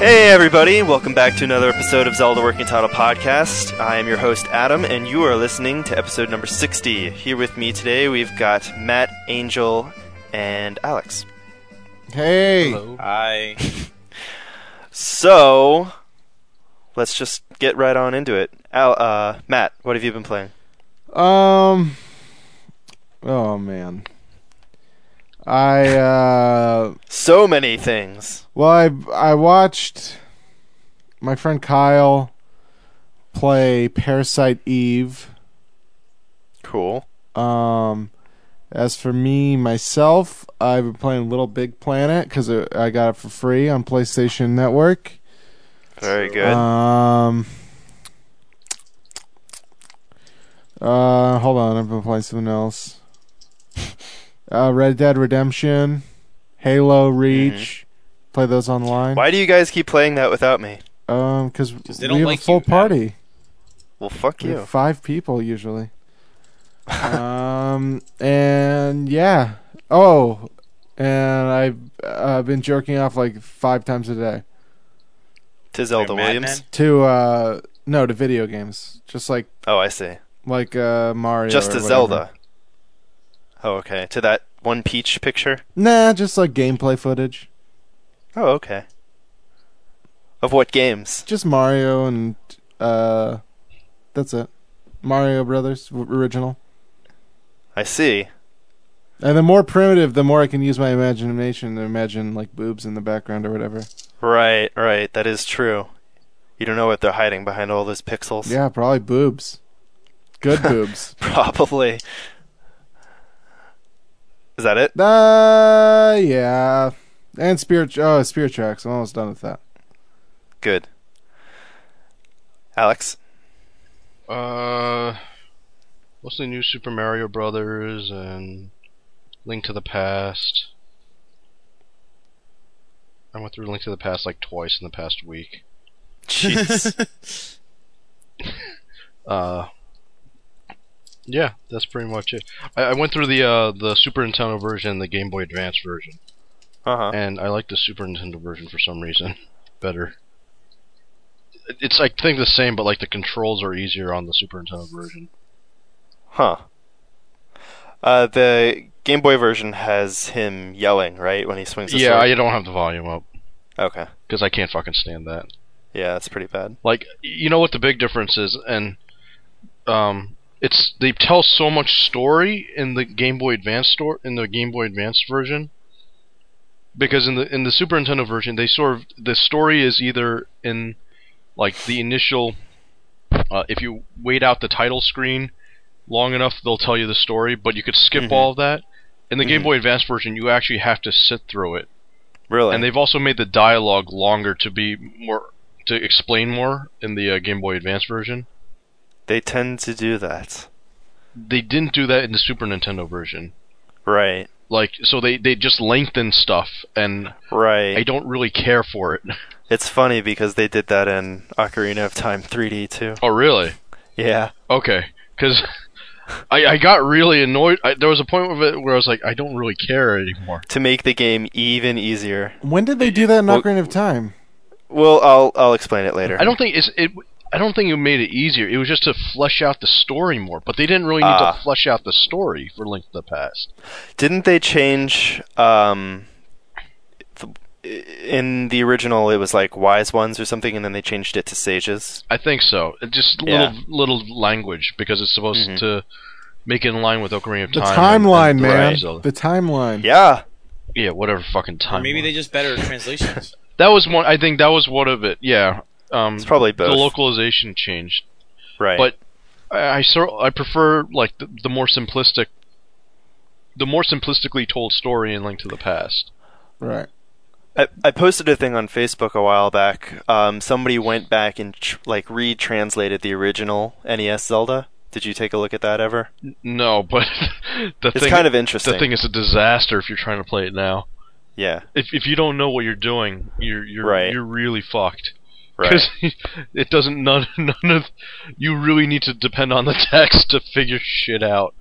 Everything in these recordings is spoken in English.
Hey everybody, welcome back to another episode of Zelda Working Title Podcast. I am your host Adam, and you are listening to episode number 60. Here with me today, we've got Matt, Angel, and Alex. Hey! Hello. Hi. So, let's just get right on into it. Matt, what have you been playing? Oh man. So many things. Well, I watched my friend Kyle play Parasite Eve. Cool. As for me, myself, I've been playing Little Big Planet because I got it for free on PlayStation Network. Very good. Hold on, I've been playing something else. Red Dead Redemption, Halo Reach. Play those online. Why do you guys keep playing that without me? Because they we don't have like a full you, party. Well, fuck We you. have 5 people usually. And yeah. Oh, and I've been jerking off like 5 times a day. To Zelda Like Mad Williams? To video games. Just like Oh, I see. Mario. Just or to whatever. Zelda. Oh, okay. To that one Peach picture? Nah, just like gameplay footage. Oh, okay. Of what games? Just Mario and that's it. Mario Brothers original. I see. And the more primitive, the more I can use my imagination to imagine like boobs in the background or whatever. Right. That is true. You don't know what they're hiding behind all those pixels. Yeah, probably boobs. Good boobs. Probably. Is that it? Yeah. And Spirit Tracks. I'm almost done with that. Good. Alex? Mostly new Super Mario Brothers and Link to the Past. I went through Link to the Past like twice in the past week. Jeez. Yeah, that's pretty much it. I went through the Super Nintendo version and the Game Boy Advance version, Uh-huh. and I like the Super Nintendo version for some reason better. It's I think the same, but like the controls are easier on the Super Nintendo version. Huh. The Game Boy version has him yelling, right, when he swings the Yeah, sword? I don't have the volume up Okay. because I can't fucking stand that. Yeah, that's pretty bad. Like, you know what the big difference is, and they tell so much story in the Game Boy Advance version, because in the Super Nintendo version, the story is either in like the initial, if you wait out the title screen long enough, they'll tell you the story, but you could skip all of that. In the Game Boy Advance version, you actually have to sit through it, Really? and they've also made the dialogue longer to explain more in the Game Boy Advance version. They tend to do that. They didn't do that in the Super Nintendo version. Right. Like, so they just lengthen stuff, and Right. I don't really care for it. It's funny because they did that in Ocarina of Time 3D too. Oh, really? Yeah. Okay. Because I got really annoyed. There was a point of it where I was like, I don't really care anymore. To make the game even easier. When did they do that in Well- Ocarina of Time? Well, I'll explain it later. I don't think it made it easier. It was just to flesh out the story more. But they didn't really need to flesh out the story for Link to the Past. Didn't they change in the original it was like wise ones or something, and then they changed it to sages? I think so. It just little language, because it's supposed to make it in line with Ocarina of The Time. timeline, and man. Zelda. The timeline. Yeah. Yeah, whatever fucking time. Or maybe they just better translations. That was one. I think that was one of it. Yeah. It's probably both. The localization changed, Right. but I prefer like the more simplistically told story in Link to the Past. Right. I posted a thing on Facebook a while back. Somebody went back and retranslated the original NES Zelda. Did you take a look at that ever? No, but It's kind of interesting. The thing is a disaster if you're trying to play it now. Yeah. If you don't know what you're doing, you're really fucked. Right. Because it doesn't none of you really need to depend on the text to figure shit out.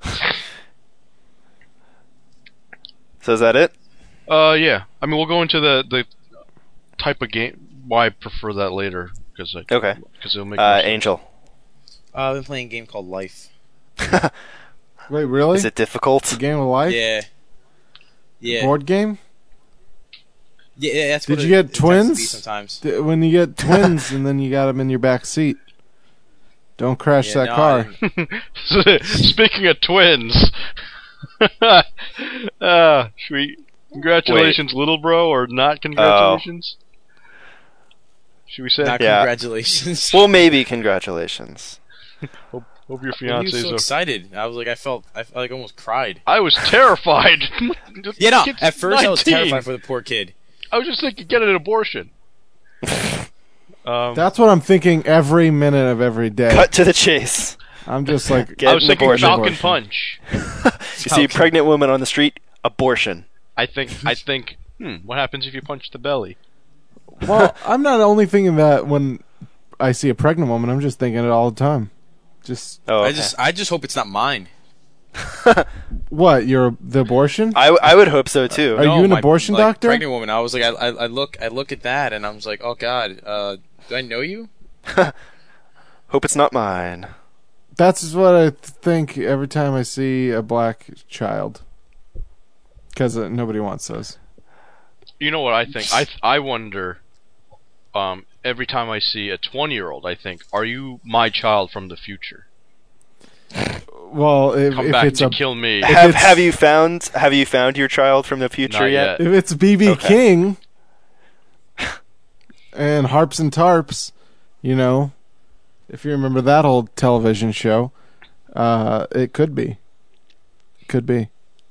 So is that it? Yeah. I mean, we'll go into the type of why I prefer that later because Okay. it'll make more sense. Angel. I've been playing a game called Life. Wait, really? Is it difficult? It's a game of life? Yeah. Yeah. Board game? Yeah, that's Did what you get it tends to be twins? sometimes. When you get twins and then you got them in your back seat, don't crash Yeah, that no, car. Speaking of twins, should we congratulations, little bro, or not congratulations? Should we say? Not Yeah. congratulations. Well, maybe congratulations. Hope your He fiance was so is. excited. I was like, I like almost cried. I was terrified. Yeah, no. Kid's At first, I was 19. terrified for the poor kid. I was just thinking, get an abortion. That's what I'm thinking every minute of every day. Cut to the chase. I'm just like, Get I was an thinking abortion. Falcon Punch. You see a pregnant woman on the street, abortion. I think. What happens if you punch the belly? well, I'm not only thinking that when I see a pregnant woman. I'm just thinking it all the time. Just Oh, okay. I just hope it's not mine. what? You're the abortion? I would hope so too. Are you an abortion doctor? Pregnant woman. I was like, I look at that, and I was like, oh God, do I know you? Hope it's not mine. That's what I think every time I see a black child. Because nobody wants those. You know what I think? I wonder. Every time I see a 20-year-old, I think, "Are you my child from the future? Well, Come if back it's to a kill me." Have you found your child from the future Not yet? yet. if it's BB Okay. King and Harps and Tarps, you know, if you remember that old television show, it could be. Could be.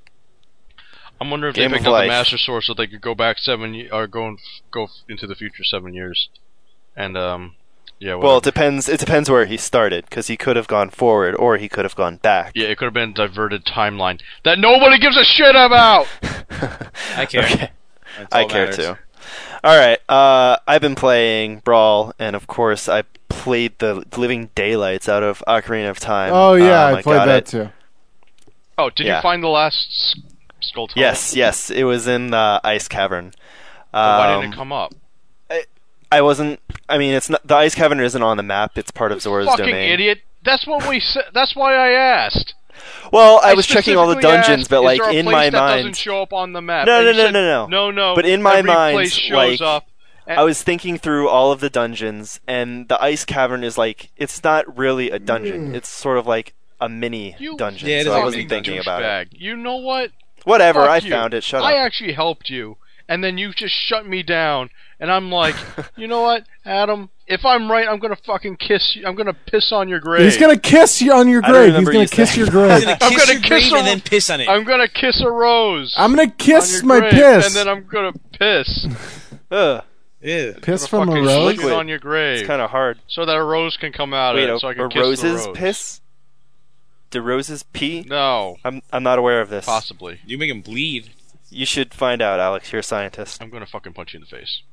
I'm wondering if Game they of picked up life. the Master Sword so they could go back or go into the future 7 years, and yeah. Well, Whatever. it depends. It depends where he started, because he could have gone forward or he could have gone back. Yeah, it could have been a diverted timeline that nobody gives a shit about. I care. Okay. That's all I care matters. too. All right. I've been playing Brawl, and of course, I played the living daylights out of Ocarina of Time. Oh, yeah, I I played got that it. too. Oh, did Yeah. you find the last skull tunnel? Yes, it was in the ice cavern. Why didn't it come up? I wasn't. I mean, it's not. The ice cavern isn't on the map. It's part of Zora's Fucking domain. idiot! That's what we said. That's why I asked. Well, I was checking all the specifically dungeons, asked, but like is there a in place my that doesn't mind, show up on the map? No, And no, you no, said, no, no, no. But in my every mind, place shows like, up. And I was thinking through all of the dungeons, and the ice cavern is like, it's not really a dungeon. It's sort of like a mini You dungeon. Yeah, it so is I like a wasn't mini thinking about it. douchebag. You know what? Whatever, Fuck I you. found it. Shut I up. actually helped you, and then you just shut me down. And I'm like, you know what, Adam? If I'm right, I'm gonna fucking kiss you. I'm gonna piss on your grave. He's gonna kiss you on your I don't grave. He's remember gonna you kiss saying your He's grave. gonna I'm kiss gonna your kiss grave a- and then piss on it. I'm gonna kiss a rose. I'm gonna on kiss your my grave, piss. and then I'm gonna piss. Ugh, Ew. Piss I'm from a gonna fucking rose? lick it Liquid. on your grave, it's kind of hard. so that a rose can come out Wait, of it, so I can a kiss rose's the rose. piss? Do roses pee? No, I'm not aware of this. possibly. You make him bleed. You should find out, Alex. You're a scientist. I'm gonna fucking punch you in the face.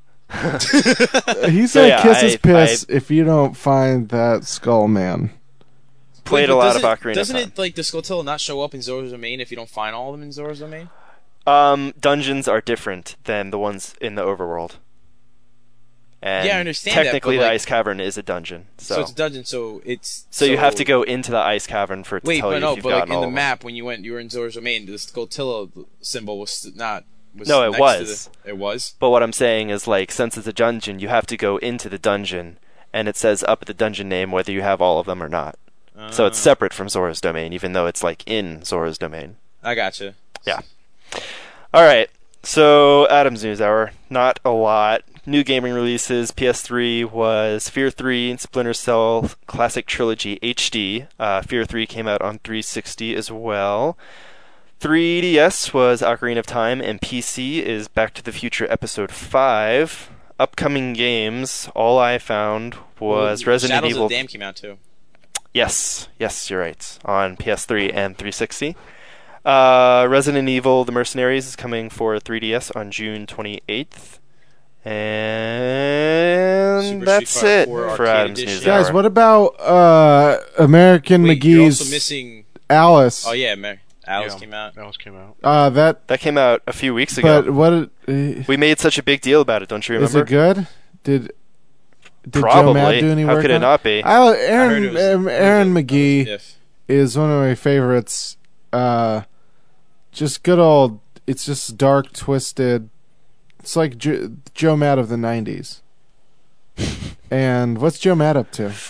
He's So, gonna yeah, kiss his I- piss if you don't find that skull man. Played Wait, a but lot of doesn't- Ocarina Doesn't of Time. it, like, the Skulltula not show up in Zora's Domain if you don't find all of them in Zora's Domain? Dungeons are different than the ones in the overworld. And Yeah, I understand that, technically but, the like- ice cavern is a dungeon. So it's a dungeon, so it's... So you have to go into the ice cavern for it to Wait, tell but you no, if you've but like gotten in all the of them. map when you were in Zora's Domain, the Skulltula symbol was not... No, it next was. To the, it was? But what I'm saying is, like, since it's a dungeon, you have to go into the dungeon, and it says up at the dungeon name whether you have all of them or not. So it's separate from Zora's Domain, even though it's, like, in Zora's Domain. I gotcha. Yeah. Alright, so Adam's News Hour. Not a lot. New gaming releases. PS3 was Fear 3 and Splinter Cell Classic Trilogy HD. Fear 3 came out on 360 as well. 3DS was Ocarina of Time, and PC is Back to the Future Episode 5. Upcoming games, all I found was Resident Shadows Evil. of the Dam came out too. Yes, you're right. On PS3 and 360. Resident Evil The Mercenaries is coming for 3DS on June 28th. And Super that's Street it Fighter 4 for Arcade Adam's News Edition. Guys, Hour. what about American Wait, you're also McGee's missing... Alice? Oh yeah, Alice Yeah, came out. Alice came out. That. That came out a few weeks ago. But what? Is We made such a big deal about it, don't you remember? it good? Did Joe Probably. Matt do any How work could it on not be? Aaron Aaron McGee is one of my favorites. Just good old. It's just dark, twisted. It's like Joe Matt of the '90s. And what's Joe Matt up to?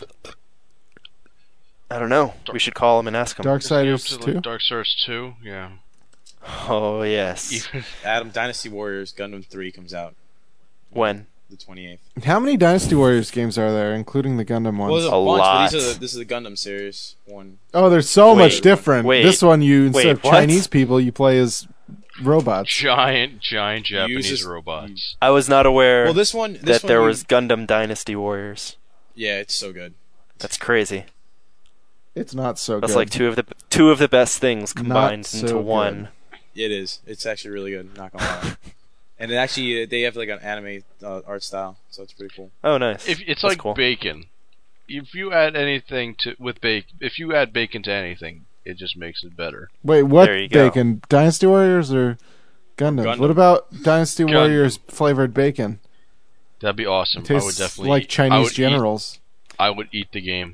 I don't know. We should call him and ask him. Darksiders 2? Darksiders 2, yeah. Oh, yes. Adam, Dynasty Warriors Gundam 3 comes out When? the 28th. How many Dynasty Warriors games are there, including the Gundam ones? Well, there's a A bunch, lot. but this is the Gundam series one. Oh, there's so Wait, much different. wait, This one, instead wait, of what? Chinese people, you play as robots. Giant Japanese Uses- robots. I was not aware Well, this one that there you- was Gundam Dynasty Warriors. Yeah, it's so good. That's crazy. It's not so That's good. like two of the best things combined so into good. one. It is. It's actually really good. Not gonna lie. And it actually, they have like an anime art style, so it's pretty cool. Oh, nice. If it's That's like cool. bacon. If you add anything if you add bacon to anything, it just makes it better. Wait, what There you go. bacon? Dynasty Warriors or Gundam? Gundam. What about Dynasty Gundam. Warriors flavored bacon? That'd be awesome. It I would tastes definitely like I Chinese would generals. I would eat the game.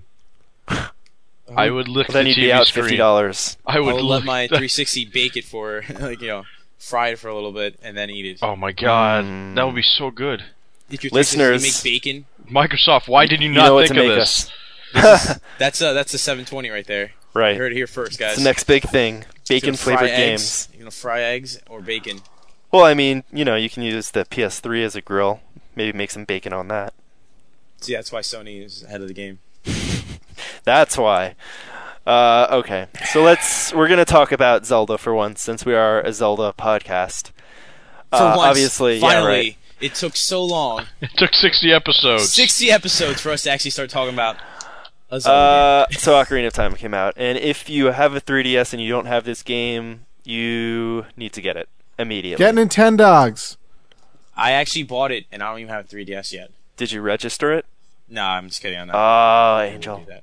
I would lick Well, then the you'd TV be out screen. $50. I would I'll let lick my the- 360 bake it for, fry it for a little bit and then eat it. Oh my god, Mm. that would be so good. If your 360 Listeners- make bacon, Microsoft, why did you You not know what think to of make this? us. that's a 720 right there. You Right. heard it here first, guys. It's the next big thing. You're Bacon gonna fry flavored eggs. games. You're gonna fry eggs or bacon. Well, I mean, you can use the PS3 as a grill. Maybe make some bacon on that. See, that's why Sony is ahead of the game. That's why. Okay, so we're gonna talk about Zelda for once, since we are a Zelda podcast. For once, Obviously, finally, yeah, right. it took so long, It took 60 episodes. 60 episodes for us to actually start talking about a Zelda game. So Ocarina of Time came out, and if you have a 3DS and you don't have this game, you need to get it immediately. Get Nintendogs. I actually bought it, and I don't even have a 3DS yet. Did you register it? Nah, I'm just kidding on that. Oh, I wouldn't Angel. do that.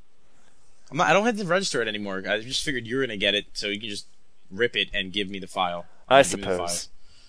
I don't have to register it anymore. I just figured you were gonna get it, so you can just rip it and give me the file. I Give me the suppose.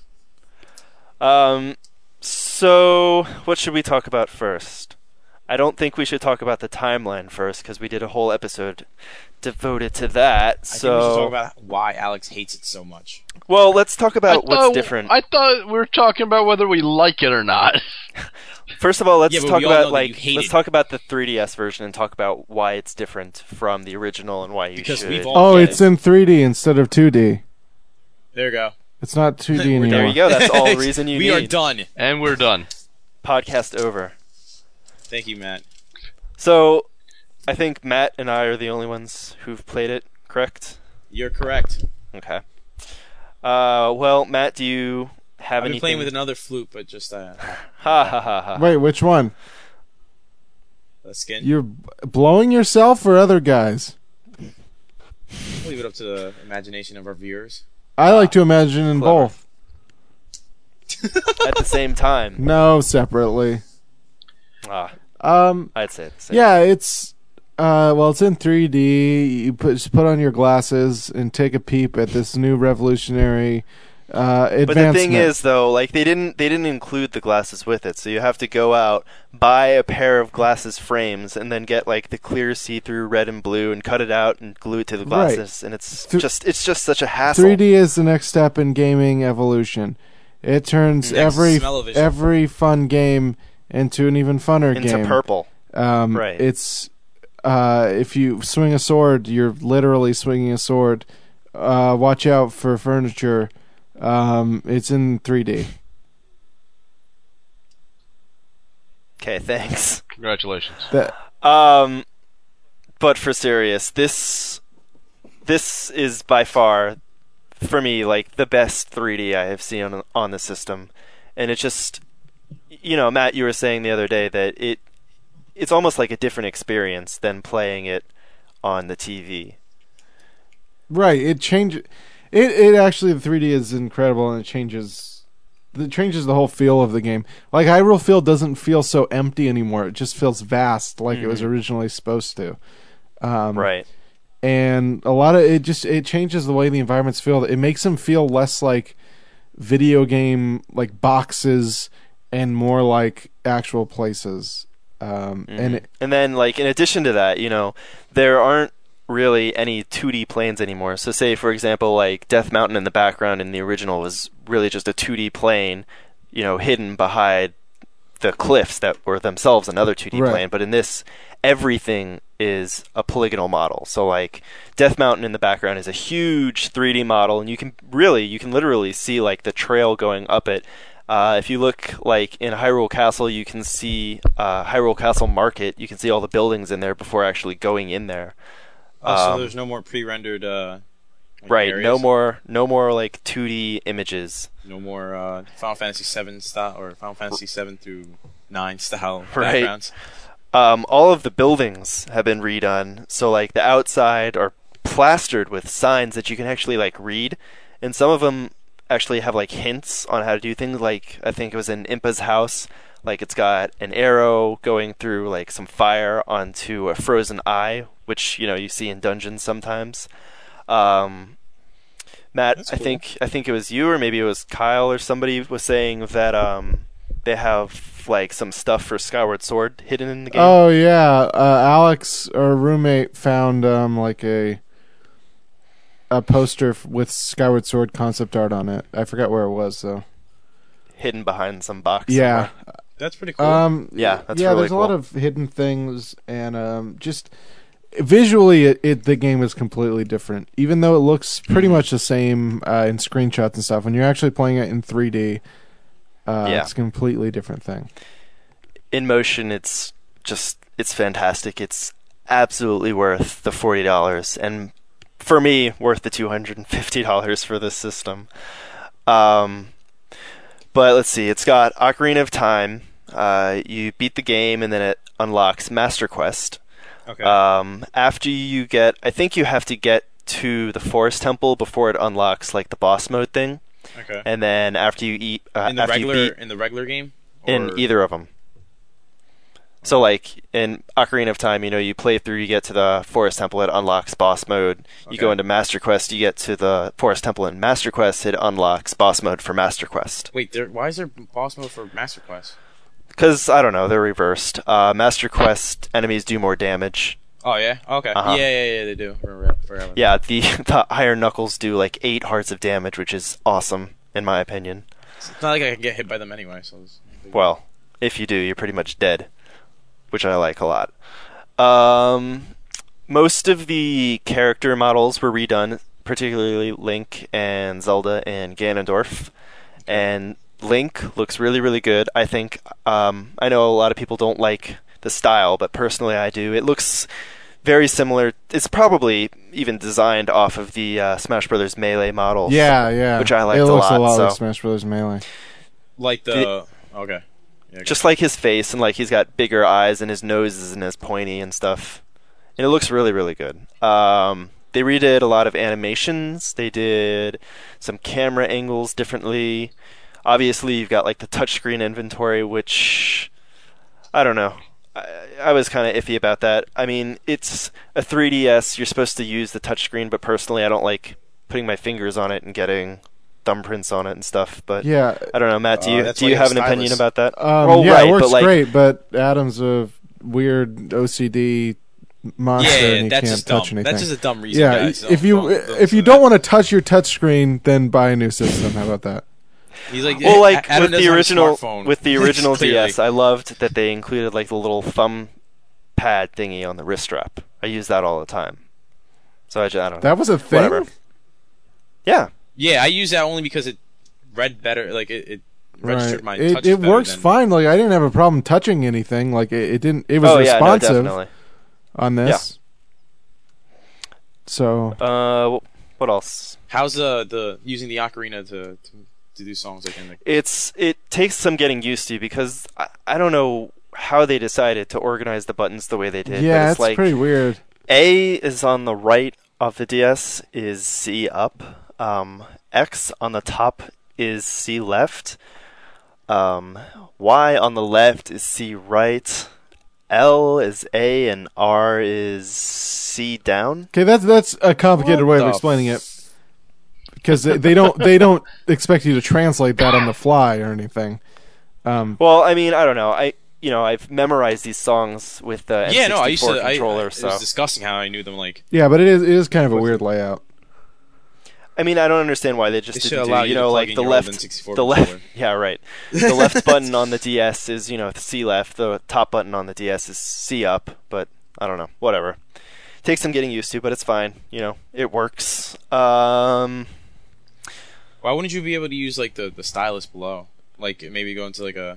So what should we talk about first? I don't think we should talk about the timeline first, because we did a whole episode devoted to that. I think we should talk So, about why Alex hates it so much. well, let's talk about what's different. I thought we were talking about whether we like it or not. First of all, let's Yeah, but talk we all know about that you hate let's it. talk about the 3DS version and talk about why it's different from the original and why you Because should. we've all- Oh, Okay. it's in 3D instead of 2D. There you go. It's not 2D We're anymore. done. There you go. That's all the reason you we need. are done. And we're done. Podcast over. Thank you, Matt. So, I think Matt and I are the only ones who've played it. Correct? You're correct. Okay. Well, Matt, do you have I've been anything? playing with another flute, but just Ha ha ha ha. Wait, which one? a skin. You're blowing yourself or other guys? We'll leave it up to the imagination of our viewers. I like to imagine in Clever. both. At the same time. No, separately. Ah, I'd say the same. Yeah, it's it's in 3D. You just put on your glasses and take a peep at this new revolutionary advancement. But the thing is, though, like they didn't include the glasses with it, so you have to go out, buy a pair of glasses frames, and then get like the clear see-through red and blue, and cut it out and glue it to the Right. glasses, and it's Th- just such a hassle. 3D is the next step in gaming evolution. It turns Next, every smell-o-vision. fun game into an even funner into game. purple. Right. It's if you swing a sword, you're literally swinging a sword. Watch out for furniture. It's in 3D. Okay, thanks. Congratulations. That But for serious, this is by far, for me, like the best 3D I have seen on the system, and it just, Matt, you were saying the other day that it's almost like a different experience than playing it on the TV. right. It changes. It actually, the 3D is incredible, and it changes the whole feel of the game. Like Hyrule Field doesn't feel so empty anymore. It just feels vast, like it was originally supposed to. Right. And a lot of it changes the way the environments feel. It makes them feel less like video game like boxes and more like actual places. And then, like, in addition to that, there aren't really any 2D planes anymore. So say, for example, like Death Mountain in the background in the original was really just a 2D plane, hidden behind the cliffs that were themselves another 2D plane. But in this, everything is a polygonal model. So like Death Mountain in the background is a huge 3D model, and you can literally see like the trail going up it. If you look like in Hyrule Castle, you can see Hyrule Castle Market. You can see all the buildings in there before actually going in there. So there's no more pre-rendered right, areas? no more like 2D images. No more Final Fantasy 7 style or Final Fantasy 7 through 9 style Right. backgrounds. All of the buildings have been redone, so like the outside are plastered with signs that you can actually like read, and some of them actually have like hints on how to do things. Like I think it was in Impa's house, like it's got an arrow going through like some fire onto a frozen eye, which you see in dungeons sometimes. Matt, That's cool. I think it was you or maybe it was Kyle or somebody was saying that they have like some stuff for Skyward Sword hidden in the game. Oh yeah, Alex, our roommate, found like a poster with Skyward Sword concept art on it. I forgot where it was though. Hidden behind some box. Yeah, somewhere. That's pretty cool. Yeah, that's yeah. really There's cool. a lot of hidden things, and just visually, the game is completely different. Even though it looks pretty much the same in screenshots and stuff, when you're actually playing it in 3D, it's a completely different thing. In motion, it's fantastic. It's absolutely worth the $40, and for me, worth the $250 for this system. But let's see, it's got Ocarina of Time. You beat the game, and then it unlocks Master Quest. Okay. After you get, I think you have to get to the Forest Temple before it unlocks like the boss mode thing. Okay. And then after you eat, in the after you regular beat, game? in Or- either of them. So like in Ocarina of Time, you play through, you get to the Forest Temple, it unlocks boss mode. You go Okay. into Master Quest, you get to the Forest Temple in Master Quest, it unlocks boss mode for Master Quest. Wait, why is there boss mode for Master Quest? Because, I don't know, they're reversed. Master Quest enemies do more damage. Oh yeah. Okay. Uh-huh. Yeah, they do. Forever. Yeah, the Iron Knuckles do like 8 hearts of damage, which is awesome, in my opinion. It's not like I can get hit by them anyway. So. Well, if you do, you're pretty much dead, which I like a lot. Most of the character models were redone, particularly Link and Zelda and Ganondorf. And Link looks really, really good. I think, I know a lot of people don't like the style, but personally I do. It looks very similar. It's probably even designed off of the Smash Bros. Melee models. Yeah. Which I liked it a looks lot, a lot so. like Smash Bros. Melee. Like the okay. Yeah, Just like his face, and like he's got bigger eyes, and his nose isn't as pointy and stuff. And it looks really, really good. They redid a lot of animations. They did some camera angles differently. Obviously, you've got like the touchscreen inventory, which I don't know. I was kind of iffy about that. I mean, it's a 3DS. You're supposed to use the touchscreen, but personally, I don't like putting my fingers on it and getting thumbprints on it and stuff. But Yeah. I don't know, Matt. Do that's you why you have have an opinion stylus. about that? Yeah, right, it works but like, great, but Adam's a weird OCD monster and Yeah, he that's can't just dumb. touch anything. That's just a dumb reason. Yeah, guys. if you don't want to touch your touchscreen, then buy a new system. How about that? He's like, Well, like Adam with doesn't the have a original smartphone. Clearly. DS, I loved that they included like the little thumb pad thingy on the wrist strap. I use that all the time. So I don't know. That was a thing. Whatever. Yeah. Yeah, I use that only because it read better. Like it registered my touch. It better works than- fine. Like I didn't have a problem touching anything. Like it didn't. It was Oh yeah, no, responsive definitely. on this. So What else? How's the using the ocarina to do songs like in the It takes some getting used to because I don't know how they decided to organize the buttons the way they did. yeah, but it's it's like pretty weird. A is on the right of the DS is C up. X on the top is C left. Y on the left is C right. L is A and R is C down. Okay, that's a complicated way of the explaining it because they don't expect you to translate that on the fly or anything. Well, I mean, I don't know. I've memorized these songs with the N64 Yeah, no, I used to. controller. It So was disgusting how I knew them. Like, Yeah, but it is kind of a weird layout. I mean, I don't understand why they just They should didn't allow do, you to plug like in the your left, old N64 the left, controller. yeah, right. The left button on the DS is, the C left. The top button on the DS is C up. But I don't know, whatever. Takes some getting used to, but it's fine. It works. why wouldn't you be able to use like the stylus below? Like maybe go into like a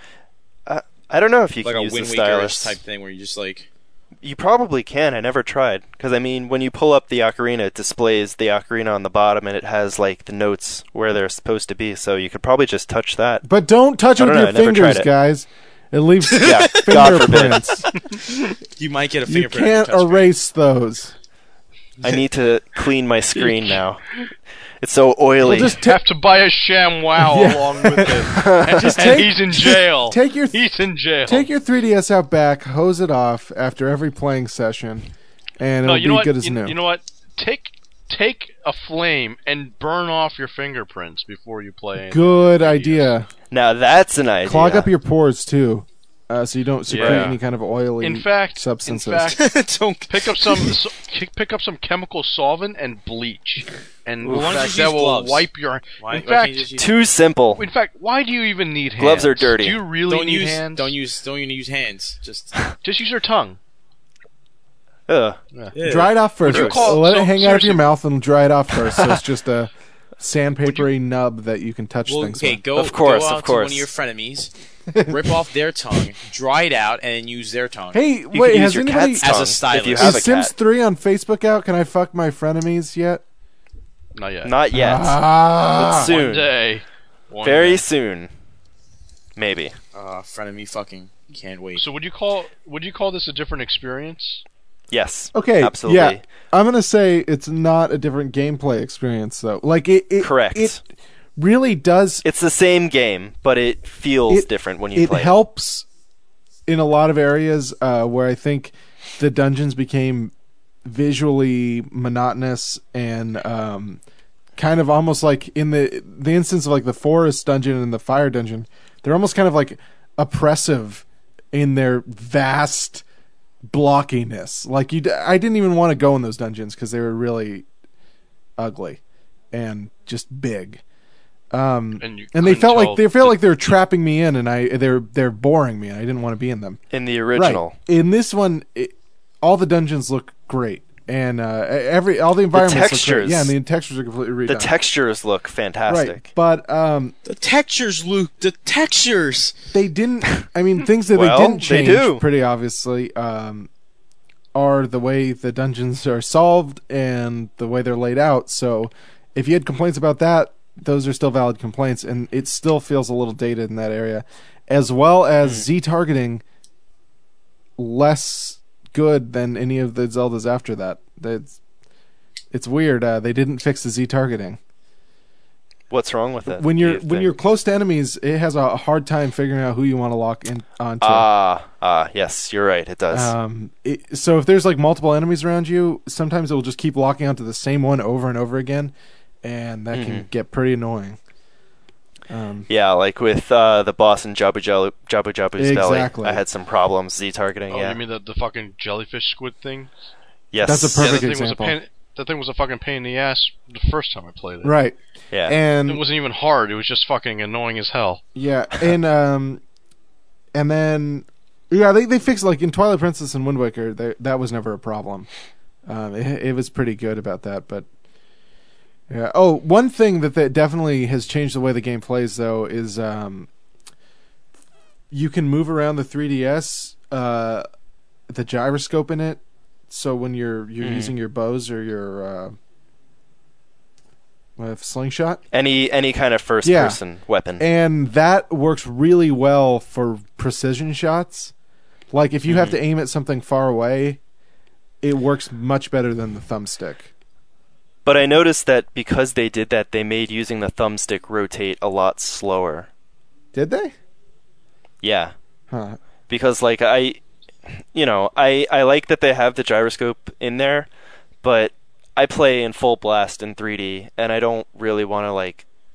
I don't know if you like can a use the Wind stylus. Waker type thing where you just like. You probably can. I never tried. Because, I mean, when you pull up the ocarina, it displays the ocarina on the bottom, and it has, like, the notes where they're supposed to be, so you could probably just touch that. But don't touch it I with don't your know, I never fingers, tried it. guys. It leaves Yeah, God forbid. fingerprints. You might get a You fingerprint. on your can't touchscreen. erase those. I need to clean my screen now. It's so oily. Well, just Have to buy a ShamWow Yeah. along with it. And, Just and take- he's in jail. take your He's in jail. Take your 3DS out back, hose it off after every playing session, and No, it'll you know be what? good as you, new. you know what? Take a flame and burn off your fingerprints before you play. Good 3DS. idea. Now that's an idea. Clog up your pores too, so you don't secrete Yeah. any kind of oily In fact, substances. Don't. pick up some chemical solvent and bleach, and Well, why don't you just that use will gloves? wipe your. Why, in why can't fact, you just use, Too simple. in fact, why do you even need hands? Gloves are dirty. Do you really don't need use hands? don't even use hands. Just Just use your tongue. Ugh. yeah. Dry it off first. Would you call- Let so, it hang out of your seriously- mouth and dry it off first, so it's just a sandpapery nub that you can touch Well, things okay, with. go Of course, go of out to one course. of your frenemies, rip off their tongue, dry it out, and then use their tongue. Hey, You wait, could use has your anybody cat's As a tongue stylist. if you have is a Sims cat. 3 on Facebook out? Can I fuck my frenemies yet? Not yet. Not yet. But Ah, soon. One day. One Very day. soon. Maybe. Frenemy fucking can't wait. So would you call this a different experience? Yes. okay, Absolutely. yeah. I'm gonna say it's not a different gameplay experience though. Like it Correct. It really does. It's the same game, but it feels It- different when you It play. helps in a lot of areas where I think the dungeons became visually monotonous and kind of almost like in the instance of like the forest dungeon and the fire dungeon, they're almost kind of like oppressive in their vast blockiness. Like I didn't even want to go in those dungeons because they were really ugly and just big. And And they couldn't felt like tell they were trapping me in, and they're boring me, and I didn't want to be in them. In the original. Right. In this one, all the dungeons look great, and all the environments look great. textures. Yeah, and the textures are completely redone. The textures look fantastic. right? But The textures, Luke. The textures. they didn't. I mean, things that Well, they didn't they change do. pretty obviously are the way the dungeons are solved and the way they're laid out. So, if you had complaints about that, those are still valid complaints, and it still feels a little dated in that area, as well as Z targeting less good than any of the Zeldas after that. It's weird. They didn't fix the Z targeting. What's wrong with it? When do you you're think? close to enemies, it has a hard time figuring out who you want to lock in onto. Yes, you're right. It does. So if there's like multiple enemies around you, sometimes it will just keep locking onto the same one over and over again, and that can get pretty annoying. Yeah, like with the boss in Jabu Jabu's belly. Exactly. I had some problems Z targeting. Oh, yeah. you mean the fucking jellyfish squid thing? Yes. That's a perfect that thing example. that thing was a fucking pain in the ass the first time I played it. Right. Yeah. It And wasn't even hard. It was just fucking annoying as hell. yeah, and then they fixed like in Twilight Princess and Wind Waker. That was never a problem. It was pretty good about that, but yeah. Oh, one thing that definitely has changed the way the game plays though is you can move around the 3DS, the gyroscope in it. So when you're using your bows or your slingshot, any kind of first Yeah. person weapon. and that works really well for precision shots. Like if you have to aim at something far away, it works much better than the thumbstick. But I noticed that because they did that, they made using the thumbstick rotate a lot slower. Did they? Yeah. Huh. Because like I like that they have the gyroscope in there, but I play in full blast in 3D, and I don't really want to like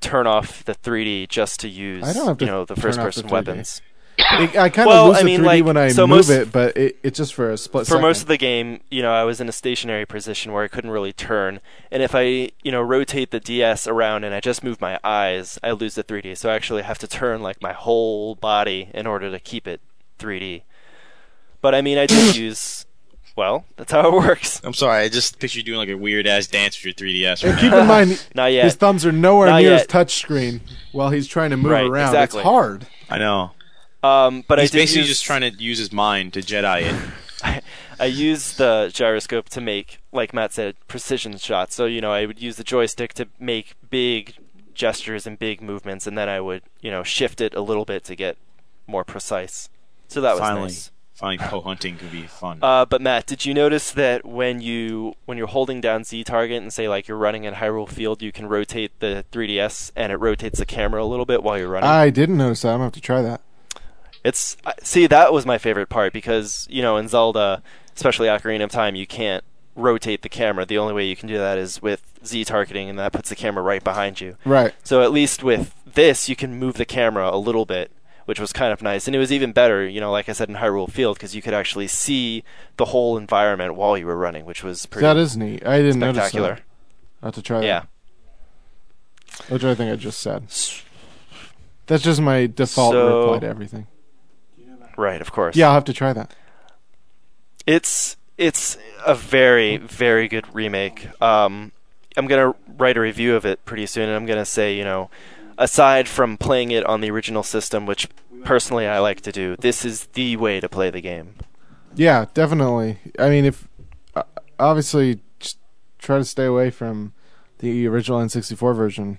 turn off the 3D just to use I don't have to the turn first off the person 3D. weapons. I kind of Well, lose I the mean, 3D like, when I so move most- it, but it's just for a split For second. most of the game, I was in a stationary position where I couldn't really turn, and if I rotate the DS around and I just move my eyes, I lose the 3D. So I actually have to turn like my whole body in order to keep it 3D. But I mean, I did use. Well, that's how it works. I'm sorry, I just picture you doing like a weird ass dance with your 3DS. And Right keep now. in mind, Not yet. his thumbs are nowhere Not near yet. his touch screen while he's trying to move Right, around. exactly. It's hard. I know. But He's I did basically use, just trying to use his mind to Jedi it. I used the gyroscope to make, like Matt said, precision shots. So, I would use the joystick to make big gestures and big movements, and then I would, shift it a little bit to get more precise. So that was nice. Finally, hunting could be fun. But Matt, did you notice that when you're holding down Z target and say like you're running in Hyrule Field, you can rotate the 3DS and it rotates the camera a little bit while you're running? I didn't notice that. I'm going to have to try that. See, that was my favorite part because, in Zelda, especially Ocarina of Time, you can't rotate the camera. The only way you can do that is with Z targeting, and that puts the camera right behind you. Right. So at least with this, you can move the camera a little bit, which was kind of nice. And it was even better, like I said, in Hyrule Field, because you could actually see the whole environment while you were running, which was pretty That is neat. I didn't notice spectacular. that. I'll have to try that. Yeah. Which I think I just said. That's just my default So- reply to everything. Right, of course. Yeah, I'll have to try that. It's a very, very good remake. I'm going to write a review of it pretty soon, and I'm going to say, aside from playing it on the original system, which personally I like to do, this is the way to play the game. Yeah, definitely. I mean, if obviously just try to stay away from the original N64 version.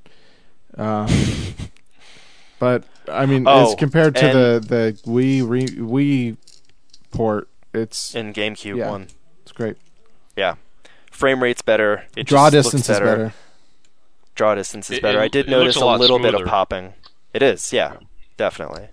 But I mean, as compared to the Wii port, it's In GameCube Yeah. 1. it's great. Yeah. Frame rate's better. It Draw just distance looks is better. Draw distance is It- better. it- I did it looks notice a a lot little bit of smoother. popping. It is, yeah. Definitely.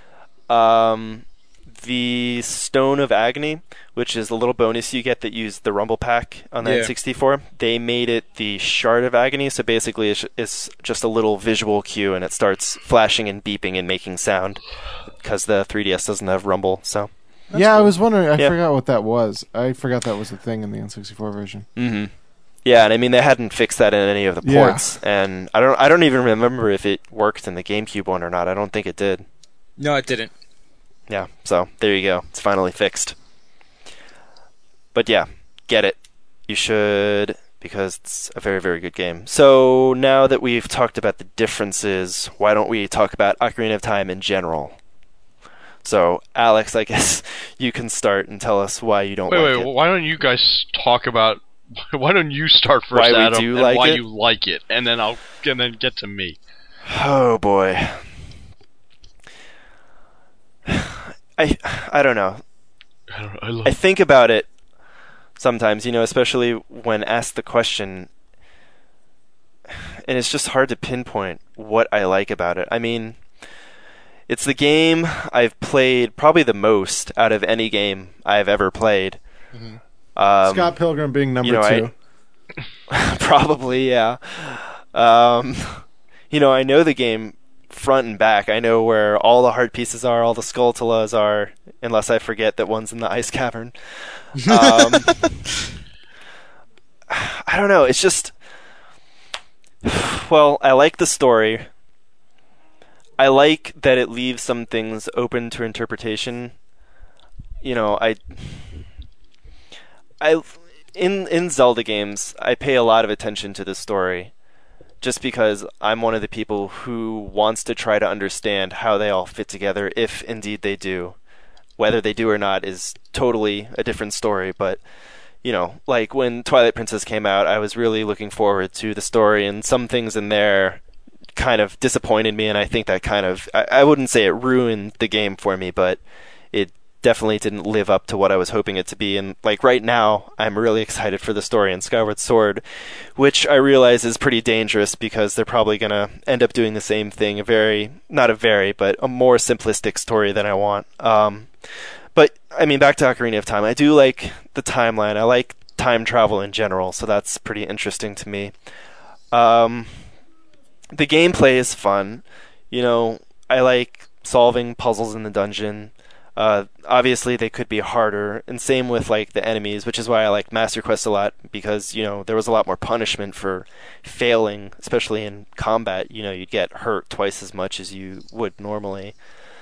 The Stone of Agony, which is a little bonus you get that used the Rumble Pack on the Yeah. N64, they made it the Shard of Agony, so basically it's just a little visual cue, and it starts flashing and beeping and making sound, because the 3DS doesn't have Rumble, so... I was wondering. I Yeah. forgot what that was. I forgot that was a thing in the N64 version. Mm-hmm. Yeah, and I mean they hadn't fixed that in any of the Yeah. ports, and I don't even remember if it worked in the GameCube one or not. I don't think it did. No, it didn't. Yeah, so there you go. It's finally fixed. But yeah, get it. You should, because it's a very, very good game. So now that we've talked about the differences, why don't we talk about Ocarina of Time in general? So, Alex, I guess you can start and tell us why you don't like Wait, it. why don't you guys talk about? Why don't you start first, Why we Adam, do and like why it? you like it, and then get to me. Oh boy. I don't know. I think about it sometimes, especially when asked the question, and it's just hard to pinpoint what I like about it. I mean, it's the game I've played probably the most out of any game I've ever played. Mm-hmm. Scott Pilgrim being number two. Probably, yeah. I know the game front and back. I know where all the heart pieces are, all the Skulltulas are, unless I forget that one's in the ice cavern. I don't know. It's just... Well, I like the story. I like that it leaves some things open to interpretation. In Zelda games, I pay a lot of attention to the story, just because I'm one of the people who wants to try to understand how they all fit together, if indeed they do. Whether they do or not is totally a different story, but, like when Twilight Princess came out, I was really looking forward to the story, and some things in there kind of disappointed me, and I think that kind of, I wouldn't say it ruined the game for me, but it definitely didn't live up to what I was hoping it to be. And like right now, I'm really excited for the story in Skyward Sword, which I realize is pretty dangerous because they're probably going to end up doing the same thing, but a more simplistic story than I want. But I mean, back to Ocarina of Time, I do like the timeline. I like time travel in general, so that's pretty interesting to me. the gameplay is fun. You know, I like solving puzzles in the dungeon. Obviously, they could be harder, and same with like the enemies, which is why I like Master Quest a lot, because there was a lot more punishment for failing, especially in combat. You'd get hurt twice as much as you would normally.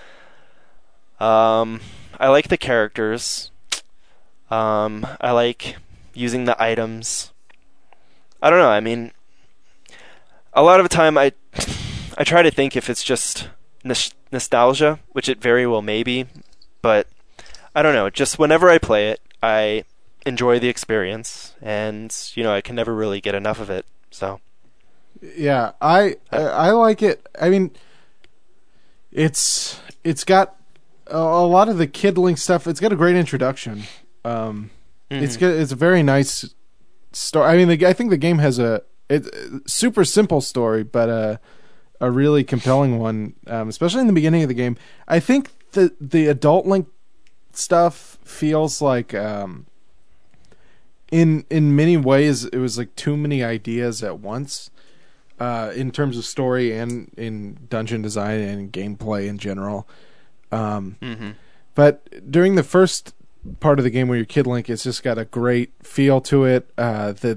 I like the characters. I like using the items. I don't know. I mean, a lot of the time I try to think if it's just nostalgia, which it very well may be. But I don't know. Just whenever I play it, I enjoy the experience, and I can never really get enough of it. So, yeah, I like it. I mean, it's got a lot of the Kid Link stuff. It's got a great introduction. It's a very nice story. I mean, I think the game has a super simple story, but a really compelling one, especially in the beginning of the game. I think the adult Link stuff feels like in many ways it was like too many ideas at once, in terms of story and in dungeon design and gameplay in general. But during the first part of the game where you're Kid Link, it's just got a great feel to it. The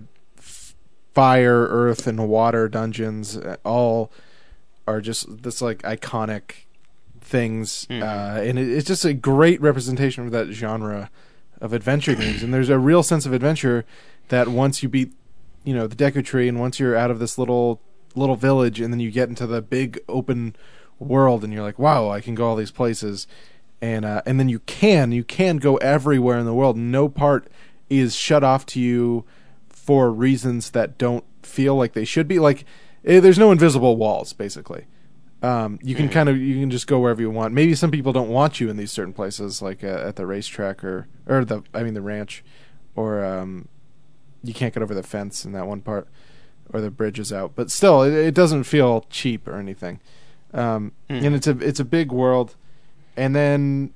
fire, earth, and water dungeons all are just this like iconic things, and it's just a great representation of that genre of adventure games. And there's a real sense of adventure that once you beat the Deku Tree, and once you're out of this little village, and then you get into the big open world, and you're like, wow, I can go all these places, and then you can go everywhere in the world. No part is shut off to you for reasons that don't feel like they should be. Like, there's no invisible walls, basically. You can you can just go wherever you want. Maybe some people don't want you in these certain places, like at the racetrack or the ranch, or you can't get over the fence in that one part, or the bridge is out. But still, it doesn't feel cheap or anything. And it's a big world. And then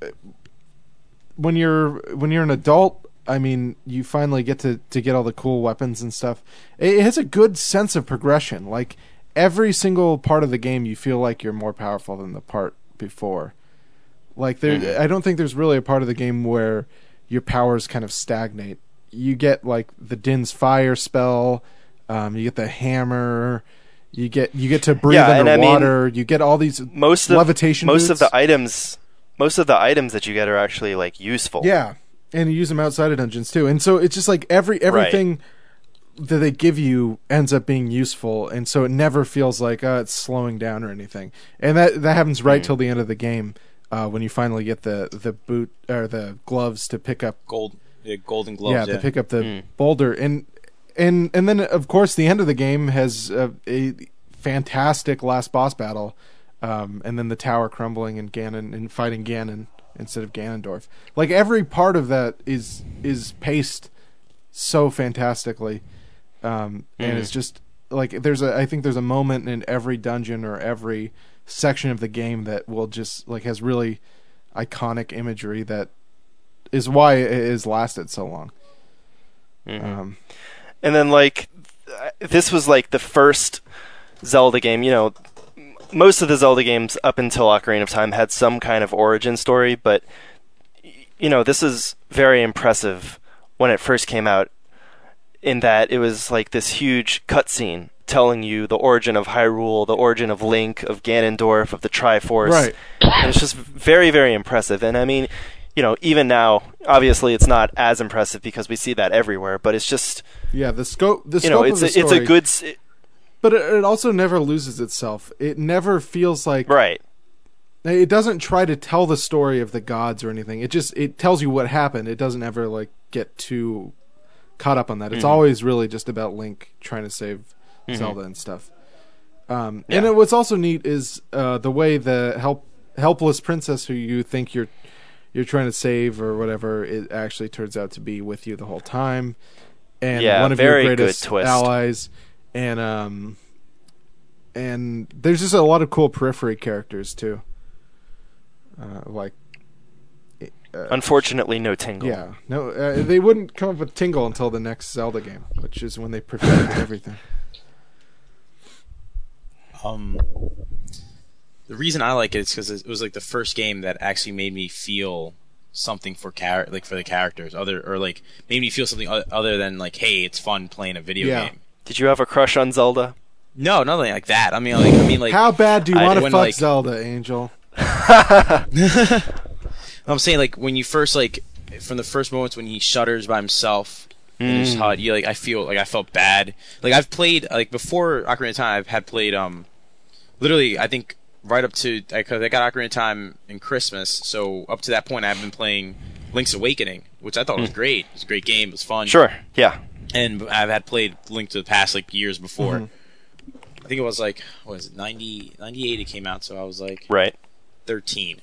when you're an adult, I mean, you finally get to get all the cool weapons and stuff. It has a good sense of progression. Like, every single part of the game, you feel like you're more powerful than the part before. Like, I don't think there's really a part of the game where your powers kind of stagnate. You get like the Din's fire spell, you get the hammer, you get to breathe underwater. I mean, you get all these levitation boots. Most of the items that you get are actually like useful. Yeah, and you use them outside of dungeons too. And so it's just like everything that they give you ends up being useful, and so it never feels like it's slowing down or anything. And that happens right till the end of the game, when you finally get the boot or the gloves to pick up golden gloves. Yeah, to pick up the boulder, and then of course the end of the game has a fantastic last boss battle, and then the tower crumbling and Ganon and fighting Ganon instead of Ganondorf. Like, every part of that is paced so fantastically. And it's just like I think there's a moment in every dungeon or every section of the game that will just like has really iconic imagery that is why it has lasted so long. And then like this was like the first Zelda game. Most of the Zelda games up until Ocarina of Time had some kind of origin story, but this is very impressive when it first came out, in that it was like this huge cutscene telling you the origin of Hyrule, the origin of Link, of Ganondorf, of the Triforce. Right. And it's just very, very impressive. And I mean, even now, obviously it's not as impressive because we see that everywhere, but it's just... Yeah, the scope of the story... It's a good... But it also never loses itself. It never feels like... Right. It doesn't try to tell the story of the gods or anything. It tells you what happened. It doesn't ever like get too caught up on that. It's always really just about Link trying to save Zelda and stuff. And what's also neat is the way the helpless princess who you think you're trying to save or whatever, it actually turns out to be with you the whole time, and one of your greatest allies. And there's just a lot of cool periphery characters too. Unfortunately, no Tingle. Yeah, no, they wouldn't come up with Tingle until the next Zelda game, which is when they perfected everything. The reason I like it is because it was like the first game that actually made me feel something for for the characters, made me feel something other than like, hey, it's fun playing a video game. Did you have a crush on Zelda? No, nothing like that. I mean, like how bad do you want to fuck like, Zelda, Angel? I'm saying like when you first like from the first moments when he shudders by himself in his hut, you like I felt bad. Like I've played like before Ocarina of Time, I've played literally I think right up to because I got Ocarina of Time in Christmas, so up to that point I've been playing Link's Awakening, which I thought was great. It was a great game. It was fun. Sure. Yeah. And I've had played Link to the Past like years before. I think it was like what was it 98 it came out, so I was like 13.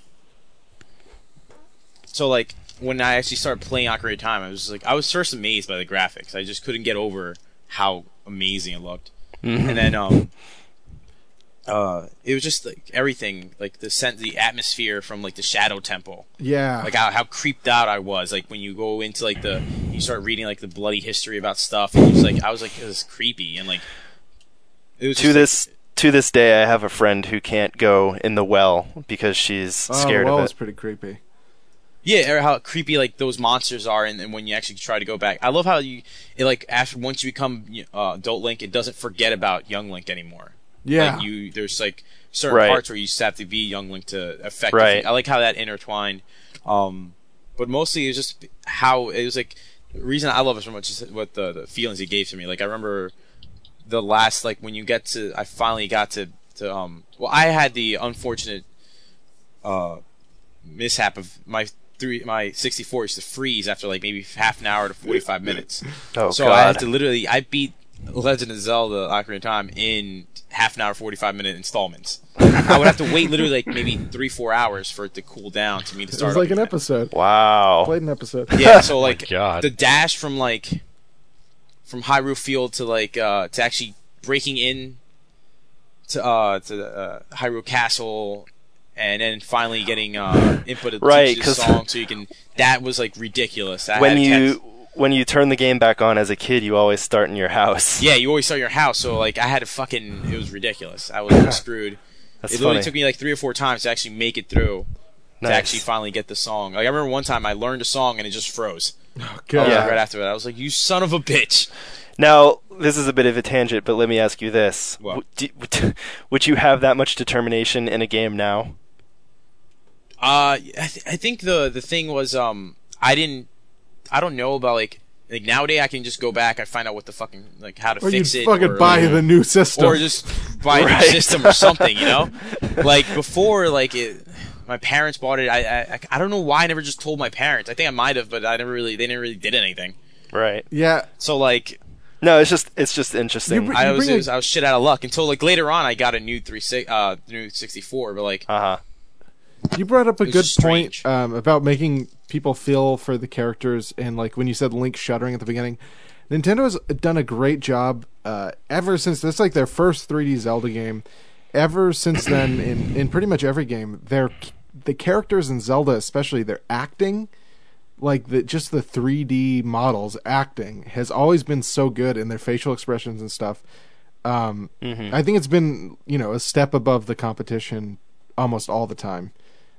So like when I actually started playing Ocarina of Time, I was first amazed by the graphics. I just couldn't get over how amazing it looked. And then it was just like everything, like the atmosphere from like the Shadow Temple. Yeah. Like how creeped out I was. Like when you go into like you start reading like the bloody history about stuff, and I was like, it was creepy, and like it was to this day, I have a friend who can't go in the well because she's scared of it. It's pretty creepy. Yeah, or how creepy like those monsters are, and when you actually try to go back. I love how once you become adult Link, it doesn't forget about young Link anymore. Yeah, like there's like certain parts where you just have to be young Link to affect. Right. I like how that intertwined. But mostly it's just how it was like. The reason I love it so much is what the feelings it gave to me. Like I remember the last when you get to I finally got to well I had the unfortunate mishap of my 64 used to freeze after like maybe half an hour to 45 minutes. Oh, so God. I had to I beat Legend of Zelda Ocarina of Time in half an hour 45-minute installments. I would have to wait literally like maybe 3-4 hours for it to cool down to me to start. It was like an episode. Wow. Played an episode. Yeah, so like God. the dash from Hyrule Field to actually breaking in to the Hyrule Castle, and then finally getting input to teach the song, so you can. That was like ridiculous. When you turn the game back on as a kid, you always start in your house. Yeah, you always start in your house. So like I had to it was ridiculous. I was screwed. That's it literally funny. took me like 3 or 4 times to actually make it through. Nice. To actually finally get the song. Like I remember one time I learned a song and it just froze. Oh, God. Yeah. Right after that, I was like, "You son of a bitch!" Now, this is a bit of a tangent, but let me ask you this: What? would you have that much determination in a game now? I think the thing was I don't know about like nowadays I can just go back and find out what the fucking how to Or fix you'd it, fucking buy the new system. or just buy a new system or something, you know. Like before, my parents bought it. I don't know why I never just told my parents. I think I might have, but they never really did anything. Right. Yeah. So like. No, it's just interesting. I was shit out of luck until like later on I got a new new 64, but like You brought up a was good just point strange. about making people feel for the characters, and like when you said Link shuddering at the beginning, Nintendo's done a great job ever since that's like their first 3D Zelda game. Ever since then, in pretty much every game, the characters in Zelda, especially their acting, like just the 3D models acting, has always been so good in their facial expressions and stuff. I think it's been a step above the competition almost all the time.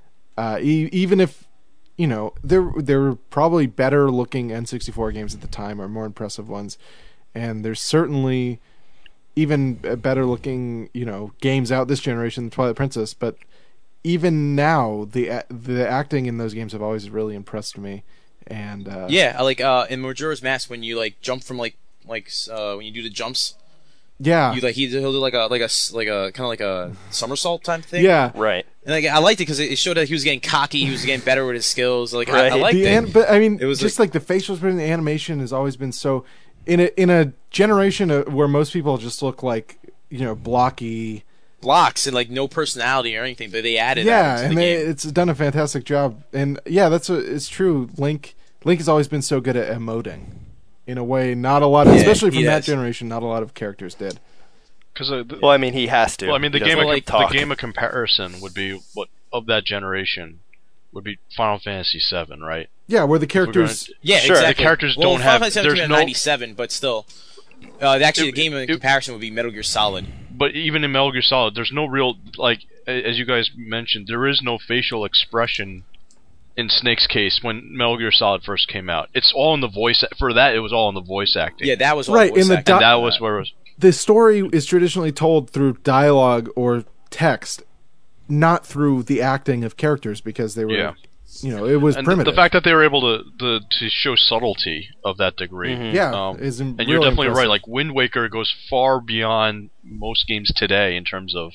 Even if there were probably better looking N64 games at the time, or more impressive ones, and there's certainly even better looking games out this generation than Twilight Princess, but even now the acting in those games have always really impressed me. And yeah, like in Majora's Mask when you jump from when you do the jumps, yeah, you he'll do like a kind of like a somersault type thing. Yeah, right. And I liked it because it showed that he was getting cocky, he was getting better with his skills. Like Right. I liked it. But I mean, It was just like the facial expression, the animation has always been so. In a generation where most people just look like blocky. Blocks and no personality or anything, but they added Yeah, that into and the game. it's done a fantastic job. And yeah, it's true. Link has always been so good at emoting. In a way, not a lot, especially from that generation, not a lot of characters did. Well, I mean, he has to. Well, I mean, the He game doesn't talk. the game of comparison would be of that generation would be Final Fantasy VII, right? Yeah, where the characters. Yeah, Sure. exactly. The characters well, don't Final have. Fantasy VII There's came out in no. 97, but still, actually, the game in comparison would be Metal Gear Solid. but even in Metal Gear Solid, there's no real, like, as you guys mentioned, there is no facial expression in Snake's case when Metal Gear Solid first came out. It's all in the voice. For that, it was all in the voice acting. Yeah, that was all Right, voice in the acting. And that was where it was. The story is traditionally told through dialogue or text, not through the acting of characters, because they were, Yeah. it was And primitive. the fact that they were able to show subtlety of that degree. yeah, is And really you're definitely impressive. right. Like, Wind Waker goes far beyond most games today in terms of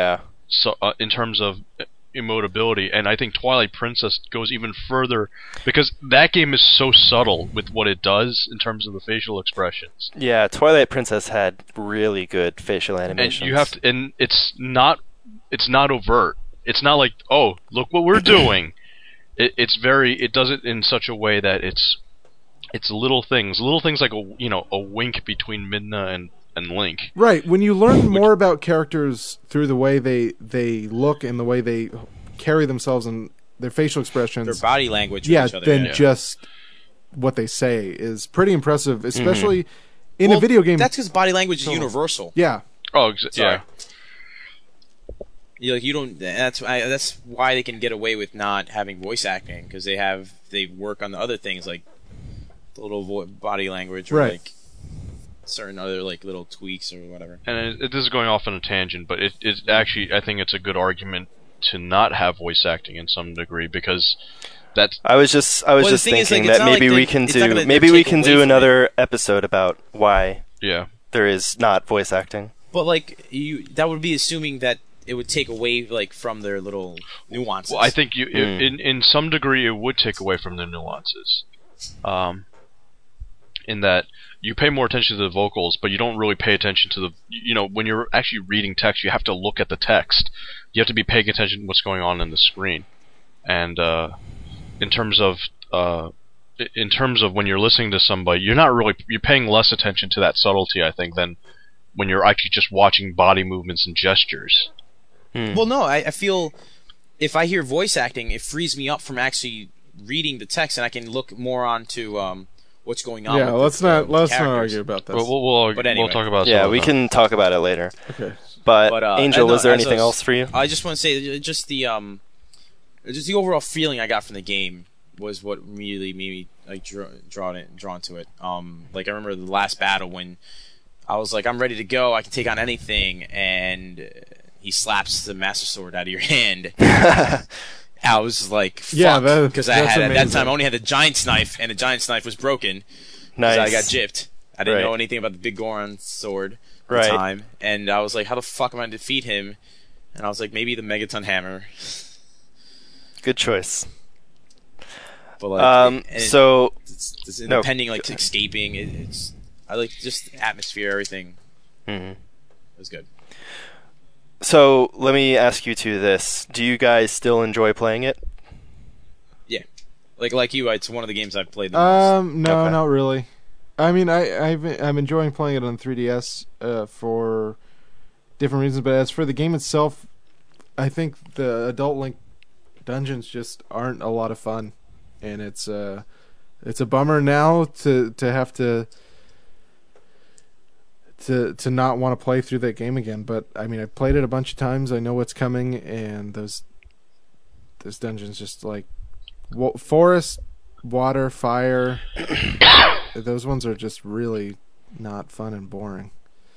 emotability, and I think Twilight Princess goes even further because that game is so subtle with what it does in terms of the facial expressions. Yeah, Twilight Princess had really good facial animations. And you have to, and it's not overt. It's not like, oh, look what we're doing. It does it in such a way that it's little things like a wink between Midna and Link. Right. When you learn more about characters through the way they look and the way they carry themselves and their facial expressions, Their body language with yeah, each other. then yeah. just what they say is pretty impressive, especially in a video game. That's because body language is universal. Yeah. Oh, Sorry. yeah. You don't. That's why they can get away with not having voice acting, because they work on the other things like the little body language or Right. like certain other like little tweaks or whatever. And this is going off on a tangent, but it actually, I think it's a good argument to not have voice acting in some degree, because that's I was just the thinking thing is, like, it's that not like maybe we they- can it's not do gonna maybe we take can away do from another episode about why yeah. there is not voice acting. But like that would be assuming that it would take away like from their little nuances. Well, I think in some degree it would take away from the nuances, in that you pay more attention to the vocals, but you don't really pay attention to the when you're actually reading text, you have to look at the text. You have to be paying attention to what's going on in the screen, and in terms of when you're listening to somebody, you're paying less attention to that subtlety, I think, than when you're actually just watching body movements and gestures. Well, no, I feel if I hear voice acting, it frees me up from actually reading the text, and I can look more onto what's going on. Yeah, with let's the not characters. argue about this. We'll But anyway. talk about it Yeah, some we other time. can talk about it later. Okay. But Angel, and, was there as anything I was- else for you? I just want to say just the overall feeling I got from the game was what really made me like drawn to it. Like I remember the last battle when I was like, I'm ready to go. I can take on anything, and he slaps the Master Sword out of your hand. I was like, fuck, Yeah, because I that's had at that amazing. time I only had the Giant's Knife, and the Giant's Knife was broken. Nice. I got gypped. I didn't Right. know anything about the Big Goron sword at Right. the time, and I was like, how the fuck am I going to defeat him? And I was like, maybe the Megaton Hammer. Good choice. But like, So it's no, pending like escaping. It's I like just the atmosphere, everything. mhm. It was good. So let me ask you two this: do you guys still enjoy playing it? Yeah, like you, it's one of the games I've played the most. No, Okay. not really. I mean, I'm enjoying playing it on 3DS for different reasons, but as for the game itself, I think the Adult Link dungeons just aren't a lot of fun, and it's a bummer now to have to not want to play through that game again. But I mean, I've played it a bunch of times. I know what's coming, and those dungeons just like forest, water, fire. Those ones are just really not fun and boring,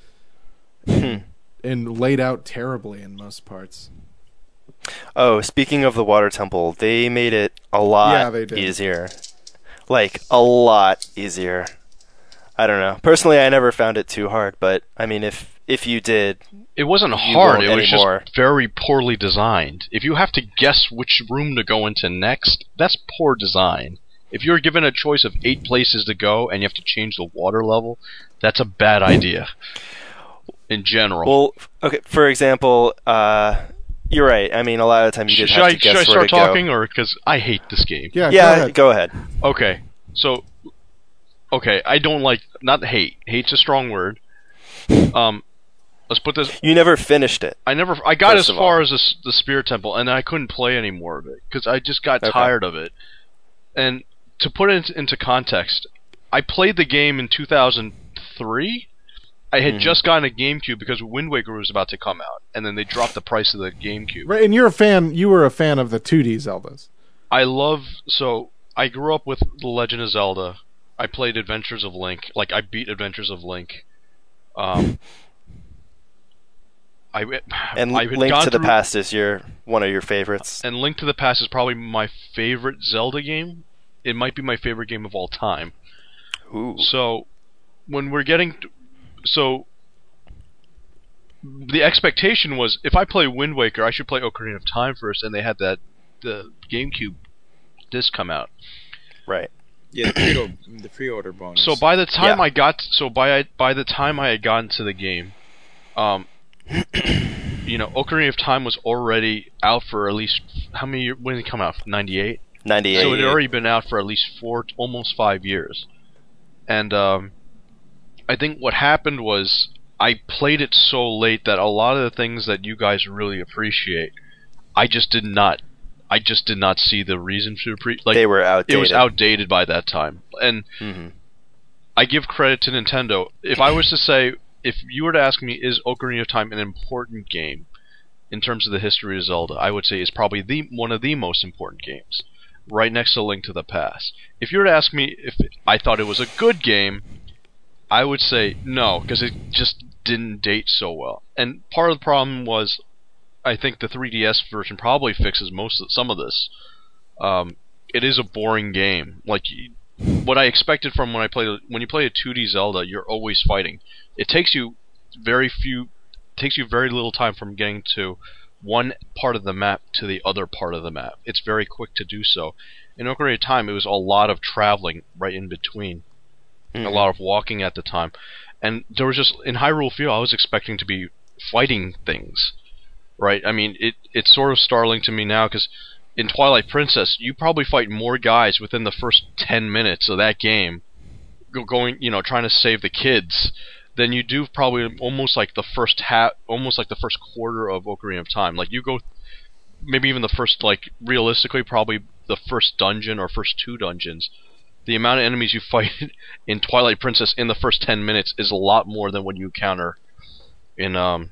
and laid out terribly in most parts. Oh, speaking of the water temple, they made it a Yeah, lot they did. easier. Like, a lot easier. I don't know. Personally, I never found it too hard, but, I mean, if you did... It wasn't You hard, won't it was anymore. just very poorly designed. If you have to guess which room to go into next, that's poor design. If you're given a choice of 8 places to go and you have to change the water level, that's a bad idea. In general. Well, okay, for example, you're right. I mean, a lot of the time you just should have to guess I where start to talking, go. or because I hate this game? Yeah, Yeah, go ahead. go ahead. Okay, so I don't like, not hate. Hate's a strong word. Let's put this. You never finished it. I got First as of far all. as the Spirit Temple, and I couldn't play any more of it because I just got Okay. tired of it. And to put it into context, I played the game in 2003, I had just gotten a GameCube because Wind Waker was about to come out, and then they dropped the price of the GameCube. Right, and you're a fan. You were a fan of the 2D Zeldas. I grew up with The Legend of Zelda. I played Adventures of Link. Like, I beat Adventures of Link. And I had Link gone to the through- Past is one of your favorites. And Link to the Past is probably my favorite Zelda game. It might be my favorite game of all time. Ooh. So, when we're getting... So, the expectation was, if I play Wind Waker, I should play Ocarina of Time first, and they had the GameCube disc come out. Right. Yeah, the pre-order bonus. So by the time Yeah. by the time I had gotten to the game, Ocarina of Time was already out for at least how many years? When did it come out? 98. 98. So it had already been out for at least almost 5 years. And I think what happened was I played it so late that a lot of the things that you guys really appreciate, I just did not see the reason to appreciate. Like, they were outdated. it was outdated by that time. And I give credit to Nintendo. If I was to say, if you were to ask me, is Ocarina of Time an important game in terms of the history of Zelda, I would say it's probably one of the most important games, right next to Link to the Past. If you were to ask me if I thought it was a good game, I would say no, because it just didn't date so well. And part of the problem was, I think the 3DS version probably fixes some of this. It is a boring game. Like, what I expected from when you play a 2D Zelda, you're always fighting. It takes you very little time from getting to one part of the map to the other part of the map. It's very quick to do so. In Ocarina of Time, it was a lot of traveling right in between. A lot of walking at the time. And there was just, in Hyrule Field, I was expecting to be fighting things. Right? I mean, it's sort of startling to me now, because in Twilight Princess, you probably fight more guys within the first 10 minutes of that game, trying to save the kids, than you do probably almost like the first quarter of Ocarina of Time. Like, you go, maybe even the first, like, realistically, probably the first dungeon or first 2 dungeons. The amount of enemies you fight in Twilight Princess in the first 10 minutes is a lot more than what you encounter in Ocarina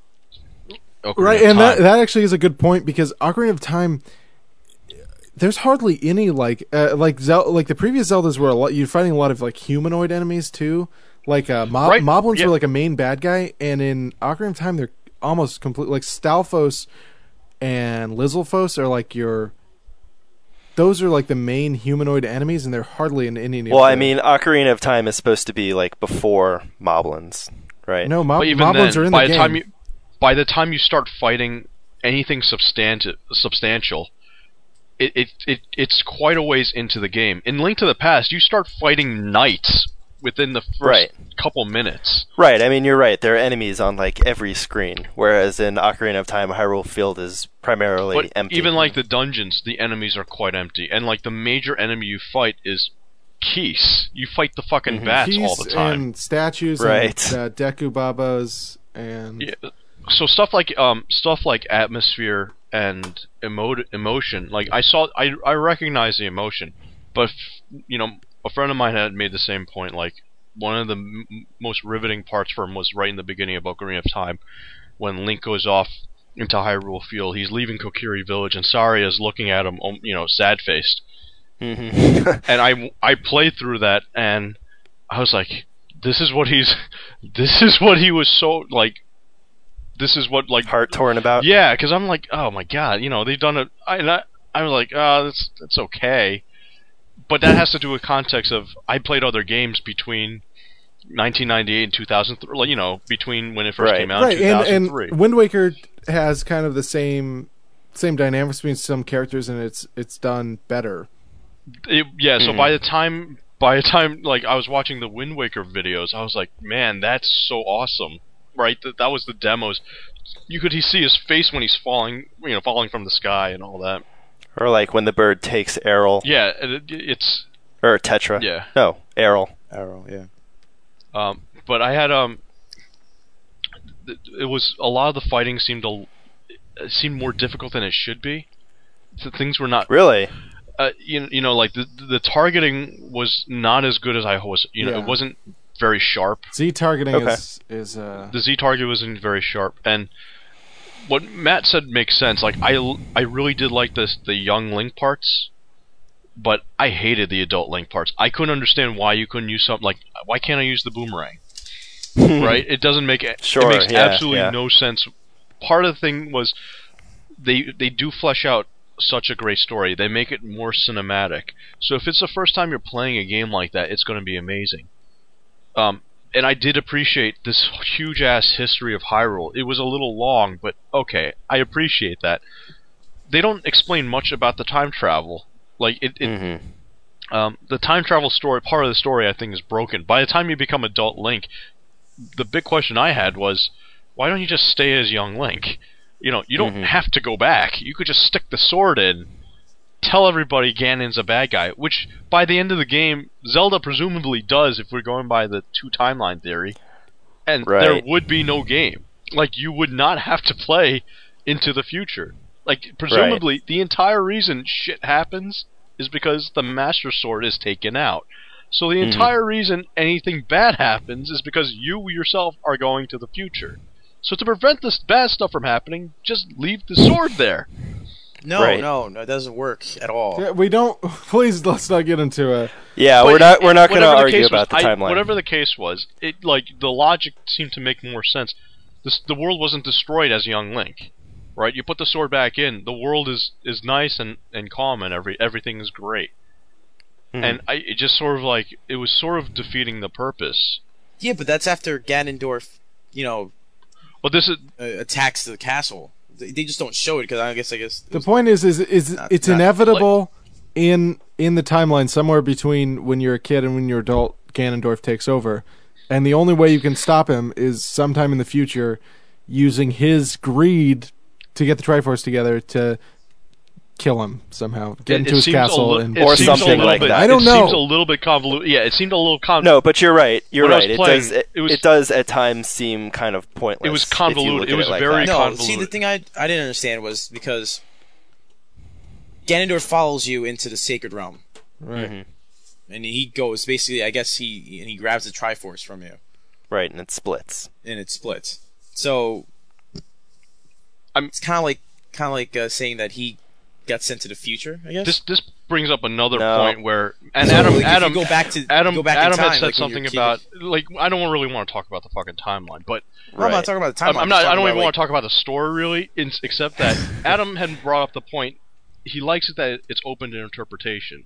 Right, of and Time. that actually is a good point, because Ocarina of Time, there's hardly any like the previous Zeldas were you're fighting a lot of like humanoid enemies too, like Moblins yeah. were like a main bad guy, and in Ocarina of Time they're almost complete. Like Stalfos and Lizalfos are like those are like the main humanoid enemies, and they're hardly in any. Well, I mean, Ocarina of Time is supposed to be like before Moblins, right? No, But even Moblins then, are in the game. by the time you start fighting anything substantial, it's quite a ways into the game. In Link to the Past, you start fighting knights within the first couple minutes. Right, I mean, you're right. There are enemies on, like, every screen, whereas in Ocarina of Time, Hyrule Field is primarily empty. Even, like, the dungeons, the enemies are quite empty. And, like, the major enemy you fight is Keese. You fight the fucking bats all the time. And statues, Right. and Deku Babas, and... Yeah. So stuff like atmosphere and emotion, like I recognize the emotion, but a friend of mine had made the same point. Like, one of the most riveting parts for him was right in the beginning of Ocarina of Time, when Link goes off into Hyrule Field. He's leaving Kokiri Village, and Saria is looking at him, sad faced. And I played through that, and I was like, this is what he was so like. This is what, like, heart torn about. Yeah, because I'm like, oh my god, they've done it. I'm like, oh, that's okay, but that has to do with context of I played other games between 1998 and 2003. Between when it first came out, and 2003. And Wind Waker has kind of the same dynamics between some characters, and it's done better. So by the time like I was watching the Wind Waker videos, I was like, man, that's so awesome. Right, that was the demos. You could see his face when he's falling from the sky and all that. Or like when the bird takes Errol. Yeah, it's or Tetra. Yeah, no, Errol. Arrow, yeah. But I had it was a lot of the fighting seemed more difficult than it should be. So things were not really. Like the targeting was not as good as I was. It wasn't very sharp. Z targeting Okay. is The Z target wasn't very sharp, and what Matt said makes sense. Like I really did like the young Link parts, but I hated the adult Link parts. I couldn't understand why you couldn't use something like, why can't I use the boomerang? Right? It doesn't make it. Sure, It makes yeah, absolutely yeah. no sense. Part of the thing was they do flesh out such a great story. They make it more cinematic. So if it's the first time you're playing a game like that, it's going to be amazing. And I did appreciate this huge ass history of Hyrule. It was a little long, but okay, I appreciate that. They don't explain much about the time travel. Like the time travel story, part of the story, I think, is broken. By the time you become adult Link, the big question I had was, why don't you just stay as young Link? You know, you don't have to go back. You could just stick the sword in, tell everybody Ganon's a bad guy, which by the end of the game, Zelda presumably does if we're going by the two timeline theory, and there Right. would be no game. Like, you would not have to play into the future. Like, presumably, the entire reason shit happens is because the Master Sword is taken out. So the entire reason anything bad happens is because you yourself are going to the future. So to prevent this bad stuff from happening, just leave the sword there. No, Right. no, it doesn't work at all. Yeah, we don't. Please, let's not get into a. Yeah, But we're not going to whatever the argue case about was, the timeline. whatever the case was, it like the logic seemed to make more sense. The world wasn't destroyed as young Link, right? You put the sword back in, the world is nice and calm, and everything is great. And it just sort of like, it was sort of defeating the purpose. Yeah, but that's after Ganondorf, But this is attacks the castle. They just don't show it because I guess The point is Not- it's not inevitable in the timeline somewhere between when you're a kid and when you're adult. Ganondorf takes over, and the only way you can stop him is sometime in the future using his greed to get the Triforce together to kill him somehow, get into his seems a castle, li- and it Or seems a something little like bit- that. I don't It know. seems a little bit convoluted. Yeah, it seemed a little convoluted. No, but you're right. You're When I right. was playing, It it was- does at times seem kind of pointless. It was if you convoluted. look It at was like very that. No, convoluted. see, the thing I didn't understand was because Ganondorf follows you into the Sacred Realm, right. and he goes basically. I guess he grabs the Triforce from you, Right, and it splits. and it splits. So it's kind of like saying that he got sent to the future. I guess. This brings up another No. point where, and So, Adam like, if you Adam go back to Adam go back in Adam time, had said like when something you're a kid. about, like, I don't really want to talk about the fucking timeline, but No, I'm Right. not talking about the timeline. I'm not. I don't even about, want to talk about the story really, except that Adam had brought up the point. He likes it that it's open to interpretation.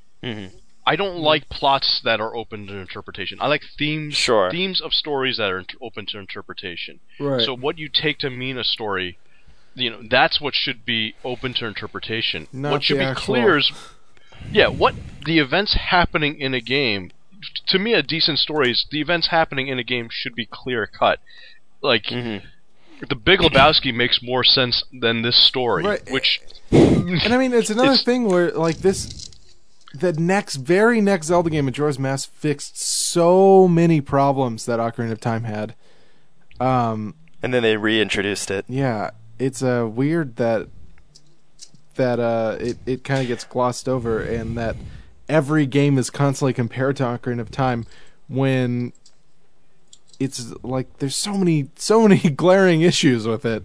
I don't like plots that are open to interpretation. I like themes of stories that are open to interpretation. Right. So what you take to mean a story, that's what should be open to interpretation. Not what should the be actual- clear is, what the events happening in a game. To me, a decent story is the events happening in a game should be clear cut. Like, The Big Lebowski makes more sense than this story, Right. which And I mean, it's another It's- thing where like this, the very next Zelda game, Majora's Mask, fixed so many problems that Ocarina of Time had. And then they reintroduced it. Yeah, it's weird that it kind of gets glossed over, and that every game is constantly compared to Ocarina of Time when it's like there's so many glaring issues with it.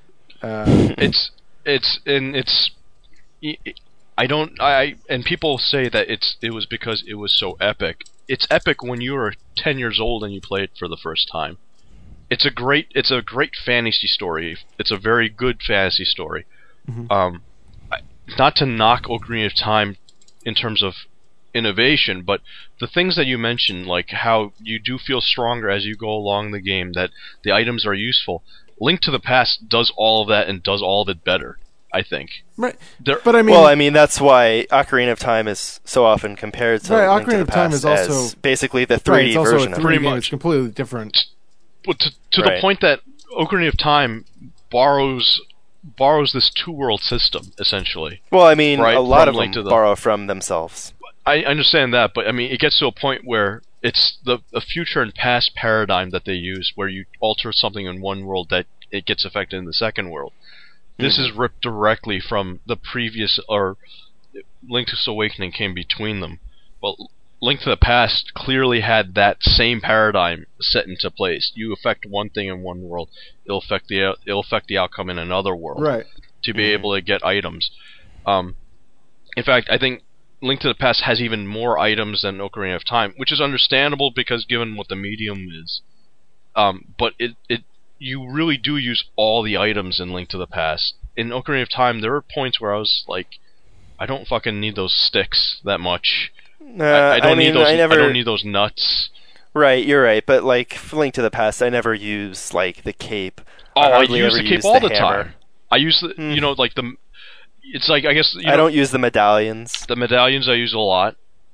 and people say that it was because it was so epic. It's epic when you were 10 years old and you play it for the first time. It's a great fantasy story. It's a very good fantasy story. Not to knock Ocarina of Time in terms of innovation, but the things that you mentioned, like how you do feel stronger as you go along the game, that the items are useful. Link to the Past does all of that and does all of it better, I think. Right, There- but I mean, Well, I mean that's why Ocarina of Time is so often compared to Right, Link to Ocarina the of Time Past is also- as basically the 3D right, it's also version a of 3D it. Pretty game. much. It's completely different. But to Right. the point that Ocarina of Time borrows this two-world system, essentially. Well, I mean, Right, a lot from of Link them to the- borrow from themselves. I understand that, but I mean, it gets to a point where it's the future and past paradigm that they use, where you alter something in one world that it gets affected in the second world. This is ripped directly from the previous, or Link's Awakening came between them. Well, Link to the Past clearly had that same paradigm set into place. You affect one thing in one world, it'll affect the outcome in another world. Right. To be able to get items. In fact, I think Link to the Past has even more items than Ocarina of Time, which is understandable because given what the medium is. But you really do use all the items in Link to the Past. In Ocarina of Time, there were points where I was like, I don't fucking need those sticks that much. I don't need those nuts. Right, you're right. But like for Link to the Past, I never use like the cape. I use the cape all the time. I use the it's like I guess I don't use the medallions. The medallions I use a lot.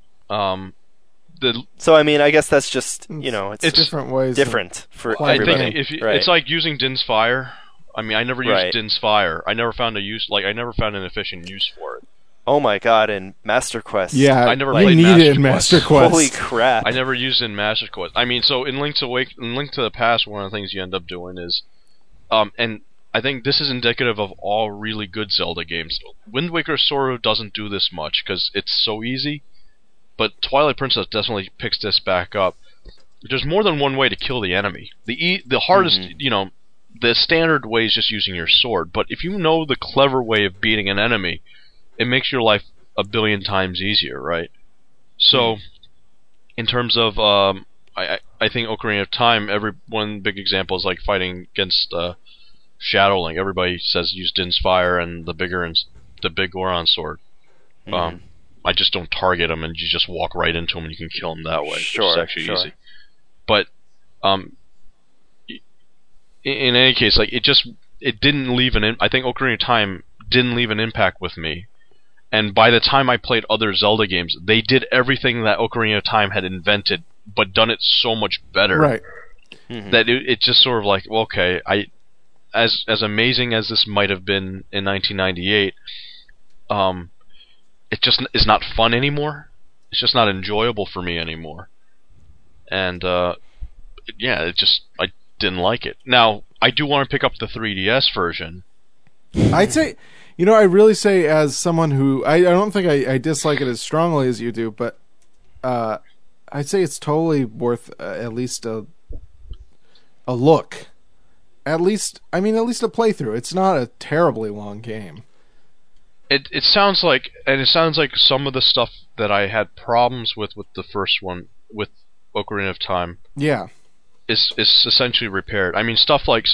So I mean, I guess that's just it's different ways. Different for I everybody. think it's like using Din's Fire. I mean, I never used Din's Fire. I never found I never found an efficient use for it. Oh my god! In Master Quest, I never played Master Quest. Holy crap! I never used it in Master Quest. I mean, so in Link to the Past, one of the things you end up doing is, and I think this is indicative of all really good Zelda games. Wind Waker sort of doesn't do this much because it's so easy, but Twilight Princess definitely picks this back up. There's more than one way to kill the enemy. The hardest, the standard way is just using your sword. But if you know the clever way of beating an enemy, it makes your life a billion times easier, right? So, in terms of, I think Ocarina of Time, one big example is like fighting against Shadow Link. Everybody says use Din's Fire and the big Goron sword. I just don't target them, and you just walk right into them, and you can kill them that way. Sure, it's actually easy. But in any case, like it didn't leave I think Ocarina of Time didn't leave an impact with me. And by the time I played other Zelda games, they did everything that Ocarina of Time had invented, but done it so much better. Right. That it just sort of like, well, okay, as amazing as this might have been in 1998, it just is not fun anymore. It's just not enjoyable for me anymore. And I didn't like it. Now, I do want to pick up the 3DS version. I'd say, I really say as someone who I don't think I dislike it as strongly as you do, but I'd say it's totally worth at least a look. At least a playthrough. It's not a terribly long game. It sounds like some of the stuff that I had problems with the first one, with Ocarina of Time. Yeah. Is essentially repaired. I mean, stuff like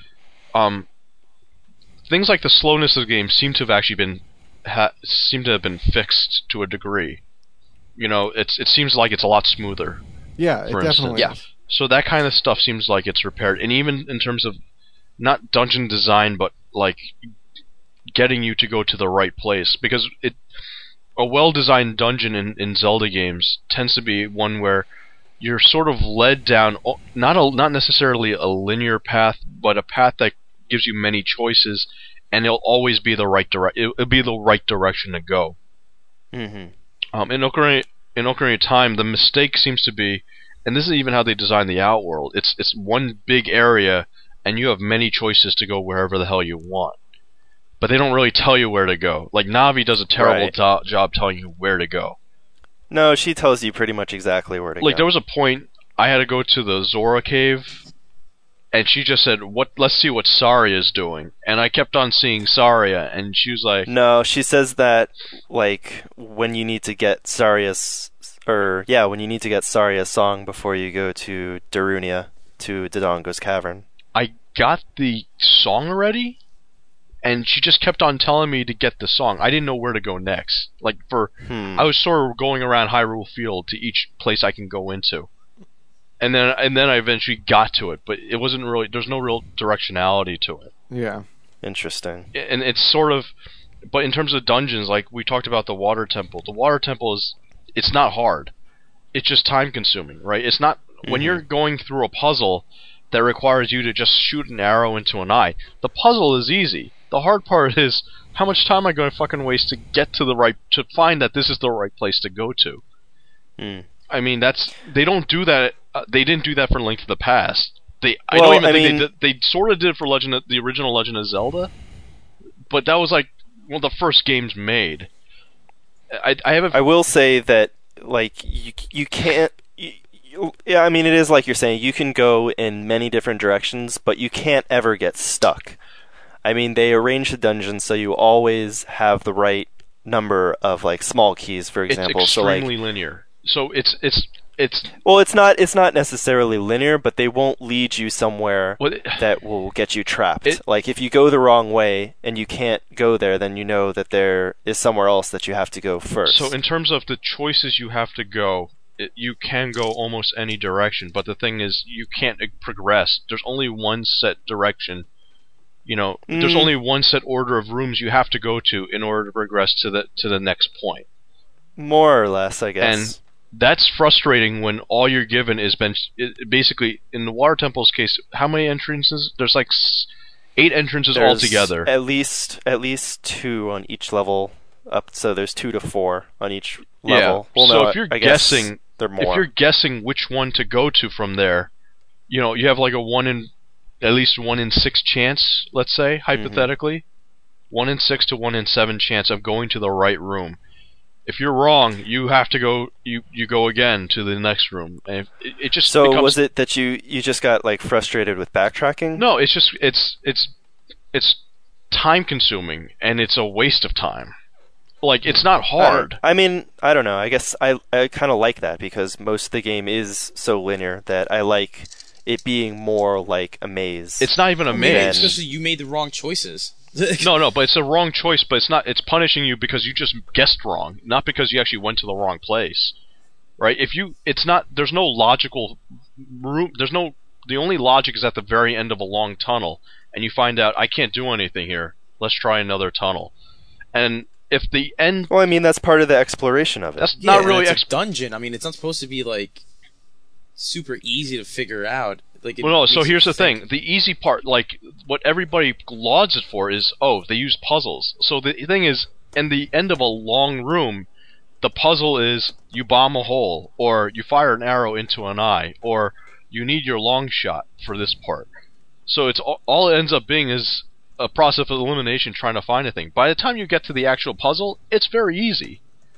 things like the slowness of the game seem to have actually been fixed to a degree. It seems like it's a lot smoother. Yeah, it definitely is. So that kind of stuff seems like it's repaired, and even in terms of not dungeon design, but like getting you to go to the right place, because a well-designed dungeon in Zelda games tends to be one where you're sort of led down not necessarily a linear path, but a path that gives you many choices, and it'll always be the right it'll be the right direction to go. In Ocarina of Time, the mistake seems to be, and this is even how they design the Outworld. It's one big area, and you have many choices to go wherever the hell you want. But they don't really tell you where to go. Like Navi does a terrible job telling you where to go. No, she tells you pretty much exactly where to go. Like there was a point I had to go to the Zora cave, and she just said, let's see what Saria's doing. And I kept on seeing Saria, and she was like... No, she says that, like, when you need to get Saria's song before you go to Darunia, to Dodongo's Cavern. I got the song already, and she just kept on telling me to get the song. I didn't know where to go next. Like, I was sort of going around Hyrule Field to each place I can go into. And then I eventually got to it, but it wasn't really... There's no real directionality to it. Yeah. Interesting. And it's sort of... But in terms of dungeons, like we talked about the Water Temple. The Water Temple it's not hard. It's just time-consuming, right? It's not... When you're going through a puzzle that requires you to just shoot an arrow into an eye, the puzzle is easy. The hard part is, how much time am I going to fucking waste to get to to find that this is the right place to go to? I mean, they don't do that. They didn't do that for Link to the Past. They sort of did for the original Legend of Zelda, but that was like one of the first games made. I will say that like you can't. Yeah, I mean, it is like you're saying. You can go in many different directions, but you can't ever get stuck. I mean, they arrange the dungeons so you always have the right number of like small keys, for example. It's so like extremely linear. So it's well, it's not necessarily linear, but they won't lead you somewhere Well, that will get you trapped. Like if you go the wrong way and you can't go there, then you know that there is somewhere else that you have to go first. So in terms of the choices you have to go, you can go almost any direction, but the thing is you can't progress. There's only one set direction. There's only one set order of rooms you have to go to in order to progress to the next point. More or less, I guess. And that's frustrating when all you're given is basically, in the Water Temple's case, how many entrances? There's like 8 entrances altogether. At least 2 on each level. So there's 2 to 4 on each level. Yeah. Well, so no, if you're I guess guessing, there are more. if you're guessing which one to go to from there, you have like at least 1 in 6 chance, let's say, hypothetically, 1 in 6 to 1 in 7 chance of going to the right room. If you're wrong, you have to go. You go again to the next room, and it just So becomes, was it that you just got like frustrated with backtracking? No, it's just it's time consuming and it's a waste of time. Like it's not hard. I mean, I don't know. I guess I kind of like that because most of the game is so linear that I like it being more like a maze. It's not even a maze. Especially you made the wrong choices. No, but it's a wrong choice, but it's not. It's punishing you because you just guessed wrong, not because you actually went to the wrong place, right? It's not. There's no logical room. The only logic is at the very end of a long tunnel, and you find out I can't do anything here. Let's try another tunnel, and if the end. Well, I mean that's part of the exploration of it. That's not really it's a dungeon. I mean, it's not supposed to be like super easy to figure out. Well, no, so here's the thing. The easy part, like, what everybody lauds it for is, they use puzzles. So the thing is, in the end of a long room, the puzzle is you bomb a hole, or you fire an arrow into an eye, or you need your long shot for this part. So it's all it ends up being is a process of elimination trying to find a thing. By the time you get to the actual puzzle, it's very easy.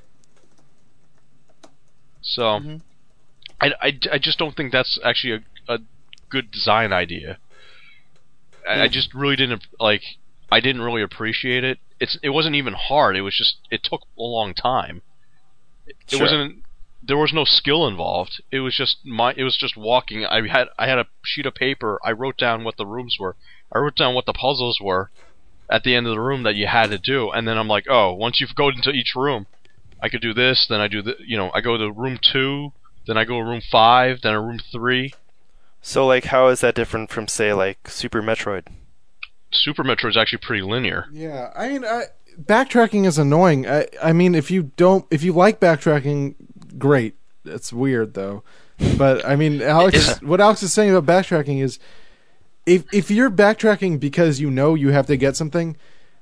So, I just don't think that's actually a good design idea. I just really didn't I didn't really appreciate it. It wasn't even hard. It was just it took a long time. It wasn't. There was no skill involved. It was just walking. I had a sheet of paper. I wrote down what the rooms were. I wrote down what the puzzles were at the end of the room that you had to do, and then I'm like, once you've gone into each room, I could do this. Then I do I go to room 2. Then I go to room 5. Then a room 3. So, like, how is that different from, say, like, Super Metroid? Super Metroid is actually pretty linear. Yeah, I mean, backtracking is annoying. I mean, if you like backtracking, great. It's weird though. But I mean, what Alex is saying about backtracking is, if you're backtracking because you have to get something,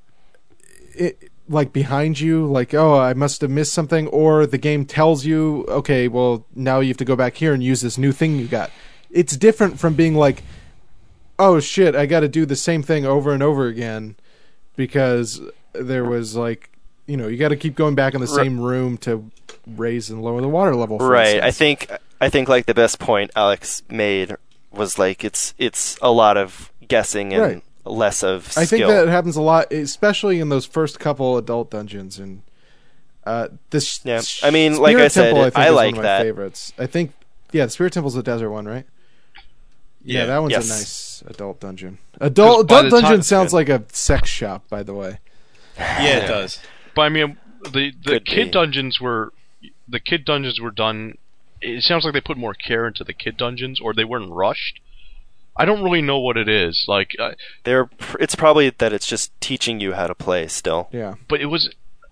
like behind you, like I must have missed something, or the game tells you, okay, well now you have to go back here and use this new thing you got. It's different from being like, oh shit, I got to do the same thing over and over again because there was like, you got to keep going back in the same room to raise and lower the water level. For right. instance. I think like the best point Alex made was like it's a lot of guessing and less of skill. I think that happens a lot, especially in those first couple adult dungeons and this. Yeah, I mean, like I said, I like one of that. my favorites. I think, the Spirit Temple's the desert one, right? Yeah, that one's a nice adult dungeon. Adult dungeon sounds like a sex shop, by the way. Yeah, it does. But I mean, the kid dungeons were done. It sounds like they put more care into the kid dungeons, or they weren't rushed. I don't really know what it is. Like, it's probably that it's just teaching you how to play still. Yeah, but it was.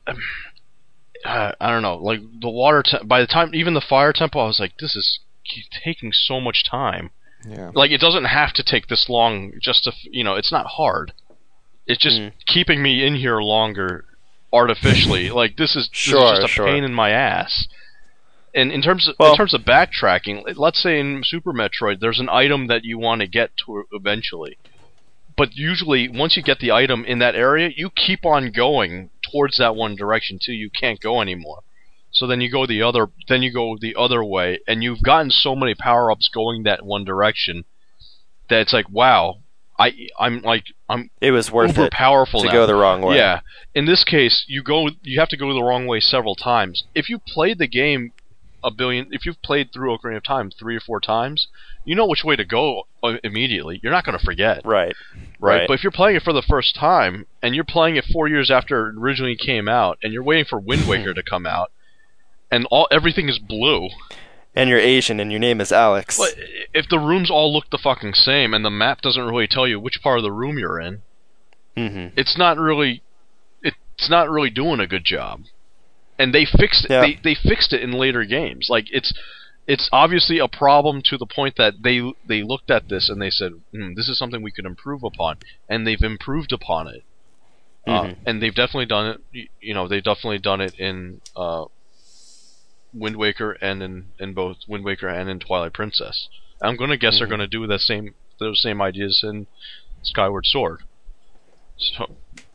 I don't know. Like the by the time even the fire temple, I was like, this is taking so much time. Yeah. Like, it doesn't have to take this long just to, it's not hard. It's just keeping me in here longer artificially. Like, this is just a pain in my ass. And in terms of backtracking, let's say in Super Metroid, there's an item that you want to get to eventually. But usually, once you get the item in that area, you keep on going towards that one direction till you can't go anymore. So then you go the other way, and you've gotten so many power-ups going that one direction that it's like, wow, I'm It was worth uber it powerful to now. go the wrong way. Yeah. In this case, you have to go the wrong way several times. If you played the game if you've played through Ocarina of Time 3 or 4 times, you know which way to go immediately. You're not going to forget. Right. But if you're playing it for the first time, and you're playing it 4 years after it originally came out, and you're waiting for Wind Waker to come out, and everything is blue. And you're Asian and your name is Alex. But if the rooms all look the fucking same, and the map doesn't really tell you which part of the room you're in, it's not really doing a good job. And they fixed it. Yeah. They fixed it in later games. Like it's obviously a problem to the point that they looked at this and they said, "This is something we could improve upon," and they've improved upon it. And they've definitely done it. You know, they've definitely done it in Wind Waker and in both Wind Waker and in Twilight Princess. I'm gonna guess they're gonna do those same ideas in Skyward Sword. So.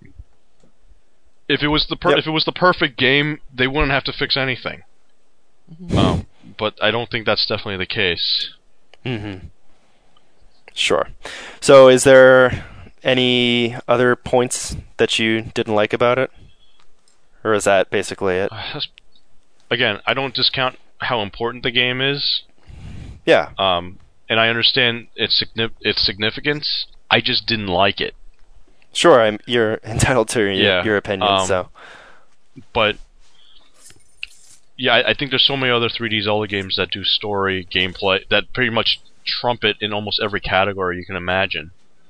If it was the perfect game, they wouldn't have to fix anything. But I don't think that's definitely the case. Sure. So, is there any other points that you didn't like about it, or is that basically it? Again, I don't discount how important the game is. Yeah. And I understand its significance. I just didn't like it. Sure, you're entitled to your opinion. But yeah, I think there's so many other 3D Zelda games that do story, gameplay, that pretty much trump it in almost every category you can imagine.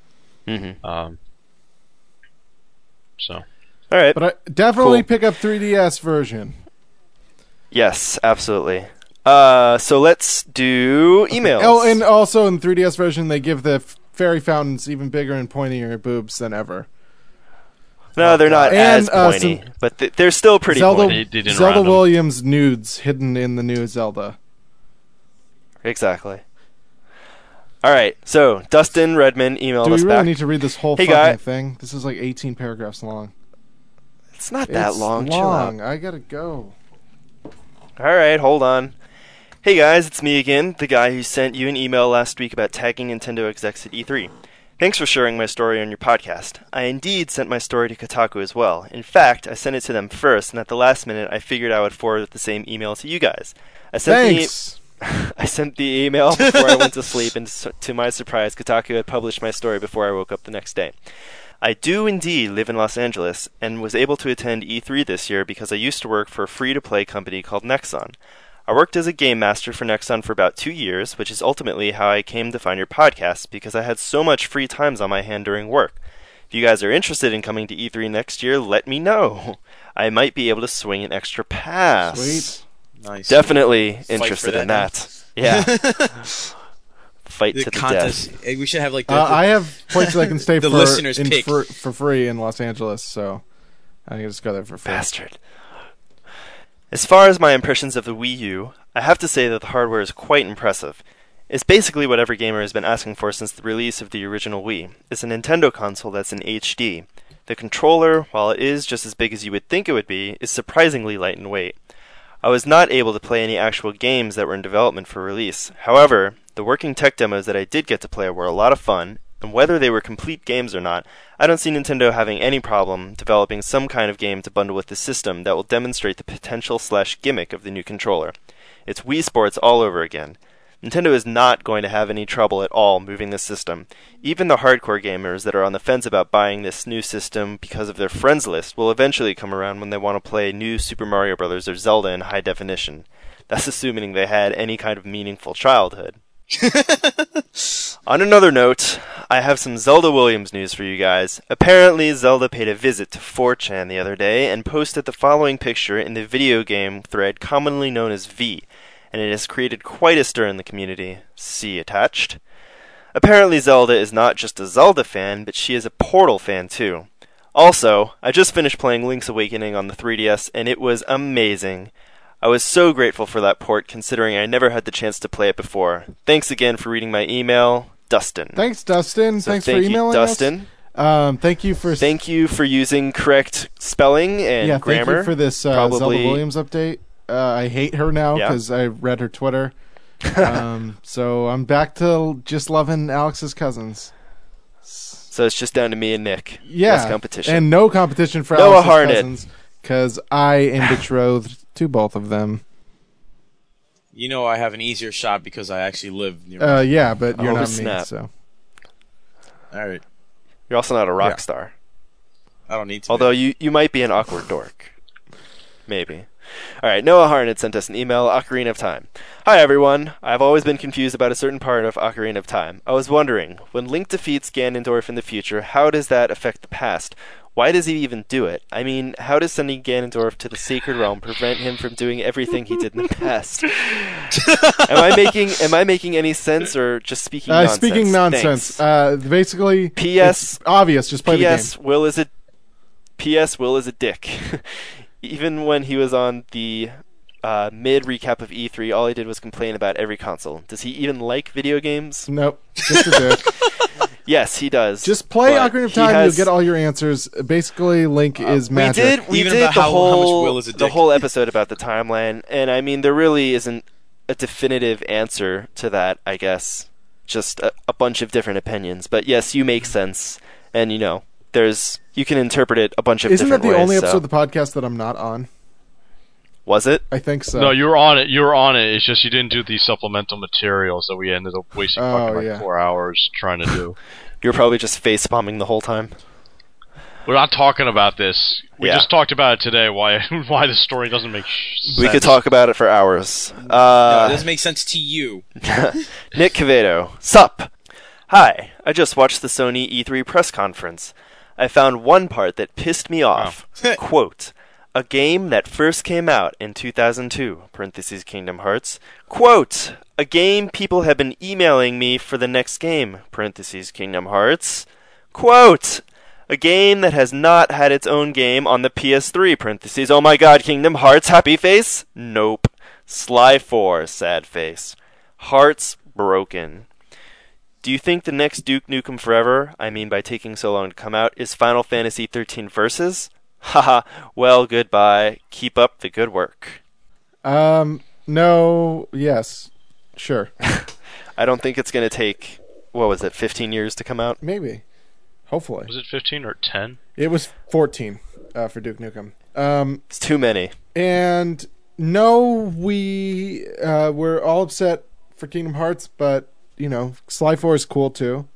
So. All right. But I definitely pick up 3DS version. Yes, absolutely. So let's do emails. Oh, and also in 3DS version, they give the fairy fountains even bigger and pointier boobs than ever. No, they're not as pointy, but they're still pretty pointy. Zelda Williams nudes hidden in the new Zelda. Exactly. All right, so Dustin Redmond emailed us back. Do we really need to read this whole fucking thing? This is like 18 paragraphs long. It's not that long. It's long. I gotta go. All right, hold on. Hey guys, it's me again, the guy who sent you an email last week about tagging Nintendo execs at E3. Thanks for sharing my story on your podcast. I indeed sent my story to Kotaku as well. In fact, I sent it to them first, and at the last minute, I figured I would forward the same email to you guys. I sent the email before I went to sleep, and to my surprise, Kotaku had published my story before I woke up the next day. I do indeed live in Los Angeles, and was able to attend E3 this year because I used to work for a free-to-play company called Nexon. I worked as a game master for Nexon for about 2 years, which is ultimately how I came to find your podcast, because I had so much free times on my hand during work. If you guys are interested in coming to E3 next year, let me know. I might be able to swing an extra pass. Sweet. Nice. Definitely interested in that. Yeah. Fight to the contest. death. We should have like I have places I can stay the listeners pick. for free in Los Angeles, so I can just go there for free. Bastard. As far as my impressions of the Wii U, I have to say that the hardware is quite impressive. It's basically what every gamer has been asking for since the release of the original Wii. It's a Nintendo console that's in HD. The controller, while it is just as big as you would think it would be, is surprisingly light in weight. I was not able to play any actual games that were in development for release. However, the working tech demos that I did get to play were a lot of fun, and whether they were complete games or not, I don't see Nintendo having any problem developing some kind of game to bundle with the system that will demonstrate the potential/gimmick of the new controller. It's Wii Sports all over again. Nintendo is not going to have any trouble at all moving this system. Even the hardcore gamers that are on the fence about buying this new system because of their friends list will eventually come around when they want to play new Super Mario Bros. Or Zelda in high definition. That's assuming they had any kind of meaningful childhood. On another note, I have some Zelda Williams news for you guys. Apparently, Zelda paid a visit to 4chan the other day and posted the following picture in the video game thread commonly known as V, and it has created quite a stir in the community. See attached. Apparently, Zelda is not just a Zelda fan, but she is a Portal fan too. Also, I just finished playing Link's Awakening on the 3DS, and it was amazing. I was so grateful for that port, considering I never had the chance to play it before. Thanks again for reading my email, Dustin. Thanks, Dustin. So Thanks for emailing us. Dustin. Thank you for using correct spelling and grammar. Thank you for this Zelda Williams update. I hate her now Yeah. because I read her Twitter. So I'm back to just loving Alex's cousins. So it's just down to me and Nick. Yeah, Less competition. and no competition for Noah Alex's Harnett. cousins because I am betrothed to both of them. You know, I have an easier shot because I actually live near. Yeah, but you're Oh, not snap. me, so All right, You're also not a rock Yeah. star. I don't need to. Although you might be an awkward dork. Maybe. Alright, Noah Harnett sent us an email, Ocarina of Time. Hi everyone, I've always been confused about a certain part of Ocarina of Time. I was wondering, when Link defeats Ganondorf in the future, how does that affect the past? Why does he even do it? I mean, how does sending Ganondorf to the Sacred Realm prevent him from doing everything he did in the past? Am I making any sense or just speaking nonsense? speaking nonsense. Thanks. Basically, P.S. it's obvious. Just play the game. P.S. Will is a dick. Even when he was on the mid recap of E3, all he did was complain about every console. Does he even like video games? Nope, just a dick. Yes, he does. Just play but Ocarina of he Time, has- you'll get all your answers. Basically, Link is magic. We Even did about the how much whole Will is a the dick. whole episode about the timeline, and I mean there really isn't a definitive answer to that. I guess just a bunch of different opinions. But yes, you make sense, and you know you can interpret it a bunch of Isn't that different the ways. only so. episode of the podcast that I'm not on? Was it? I think so. No, you were on it. You were on it. It's just you didn't do the supplemental materials that we ended up wasting fucking like 4 hours trying to do. You were probably just face bombing the whole time. We're not talking about this. We Yeah. just talked about it today. Why the story doesn't make sense. We could talk about it for hours. No, it doesn't make sense to you. Nick Cavedo. Sup? Hi, I just watched the Sony E3 press conference. I found one part that pissed me off. Quote, a game that first came out in 2002, parentheses Kingdom Hearts. Quote, a game people have been emailing me for the next game, parentheses Kingdom Hearts. Quote, a game that has not had its own game on the PS3, parentheses, oh my god, Kingdom Hearts, happy face? Nope. Sly 4, sad face. Hearts broken. Do you think the next Duke Nukem Forever, I mean by taking so long to come out, is Final Fantasy 13 Versus? Haha, well, goodbye. Keep up the good work. No, yes. Sure. I don't think it's going to take, 15 years to come out? Maybe. Hopefully. Was it 15 or 10? It was 14 for Duke Nukem. It's too many. And no, we're all upset for Kingdom Hearts, but, you know, Sly 4 is cool too.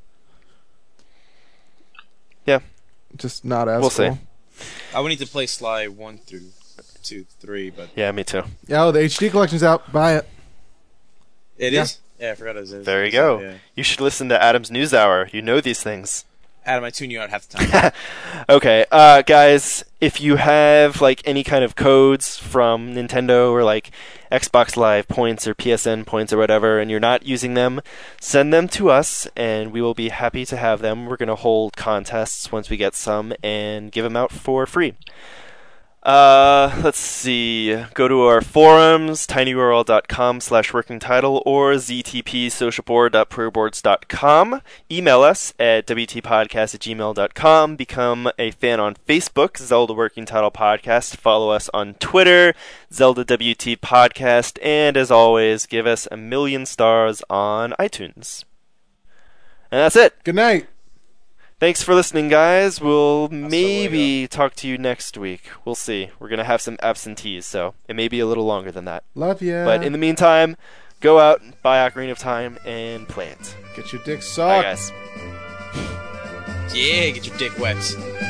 Yeah. Just not as We'll cool. see. I would need to play Sly 1 through 2, 3, but Yeah, me too. Oh, the HD collection's out. Buy it. it Yeah. is. Yeah, I forgot it was. There you go. Yeah. You should listen to Adam's News Hour. You know these things. Adam, I tune you out half the time. Okay, guys, if you have like any kind of codes from Nintendo or like Xbox Live points or PSN points or whatever, and you're not using them, send them to us, and we will be happy to have them. We're going to hold contests once we get some and give them out for free. Let's see. Go to our forums, tinyurl.com/working title or ztpsocialboard.prairieboards.com. Email us at wtpodcast@gmail.com. Become a fan on Facebook, Zelda Working Title Podcast. Follow us on Twitter, Zelda WT Podcast. And as always, give us 1,000,000 stars on iTunes. And that's it. Good night. Thanks for listening, guys. We'll maybe talk to you next week. We'll see. We're going to have some absentees, so it may be a little longer than that. Love ya. But in the meantime, go out, buy Ocarina of Time, and play it. Get your dick Bye, sucked. guys. Yeah, get your dick wet.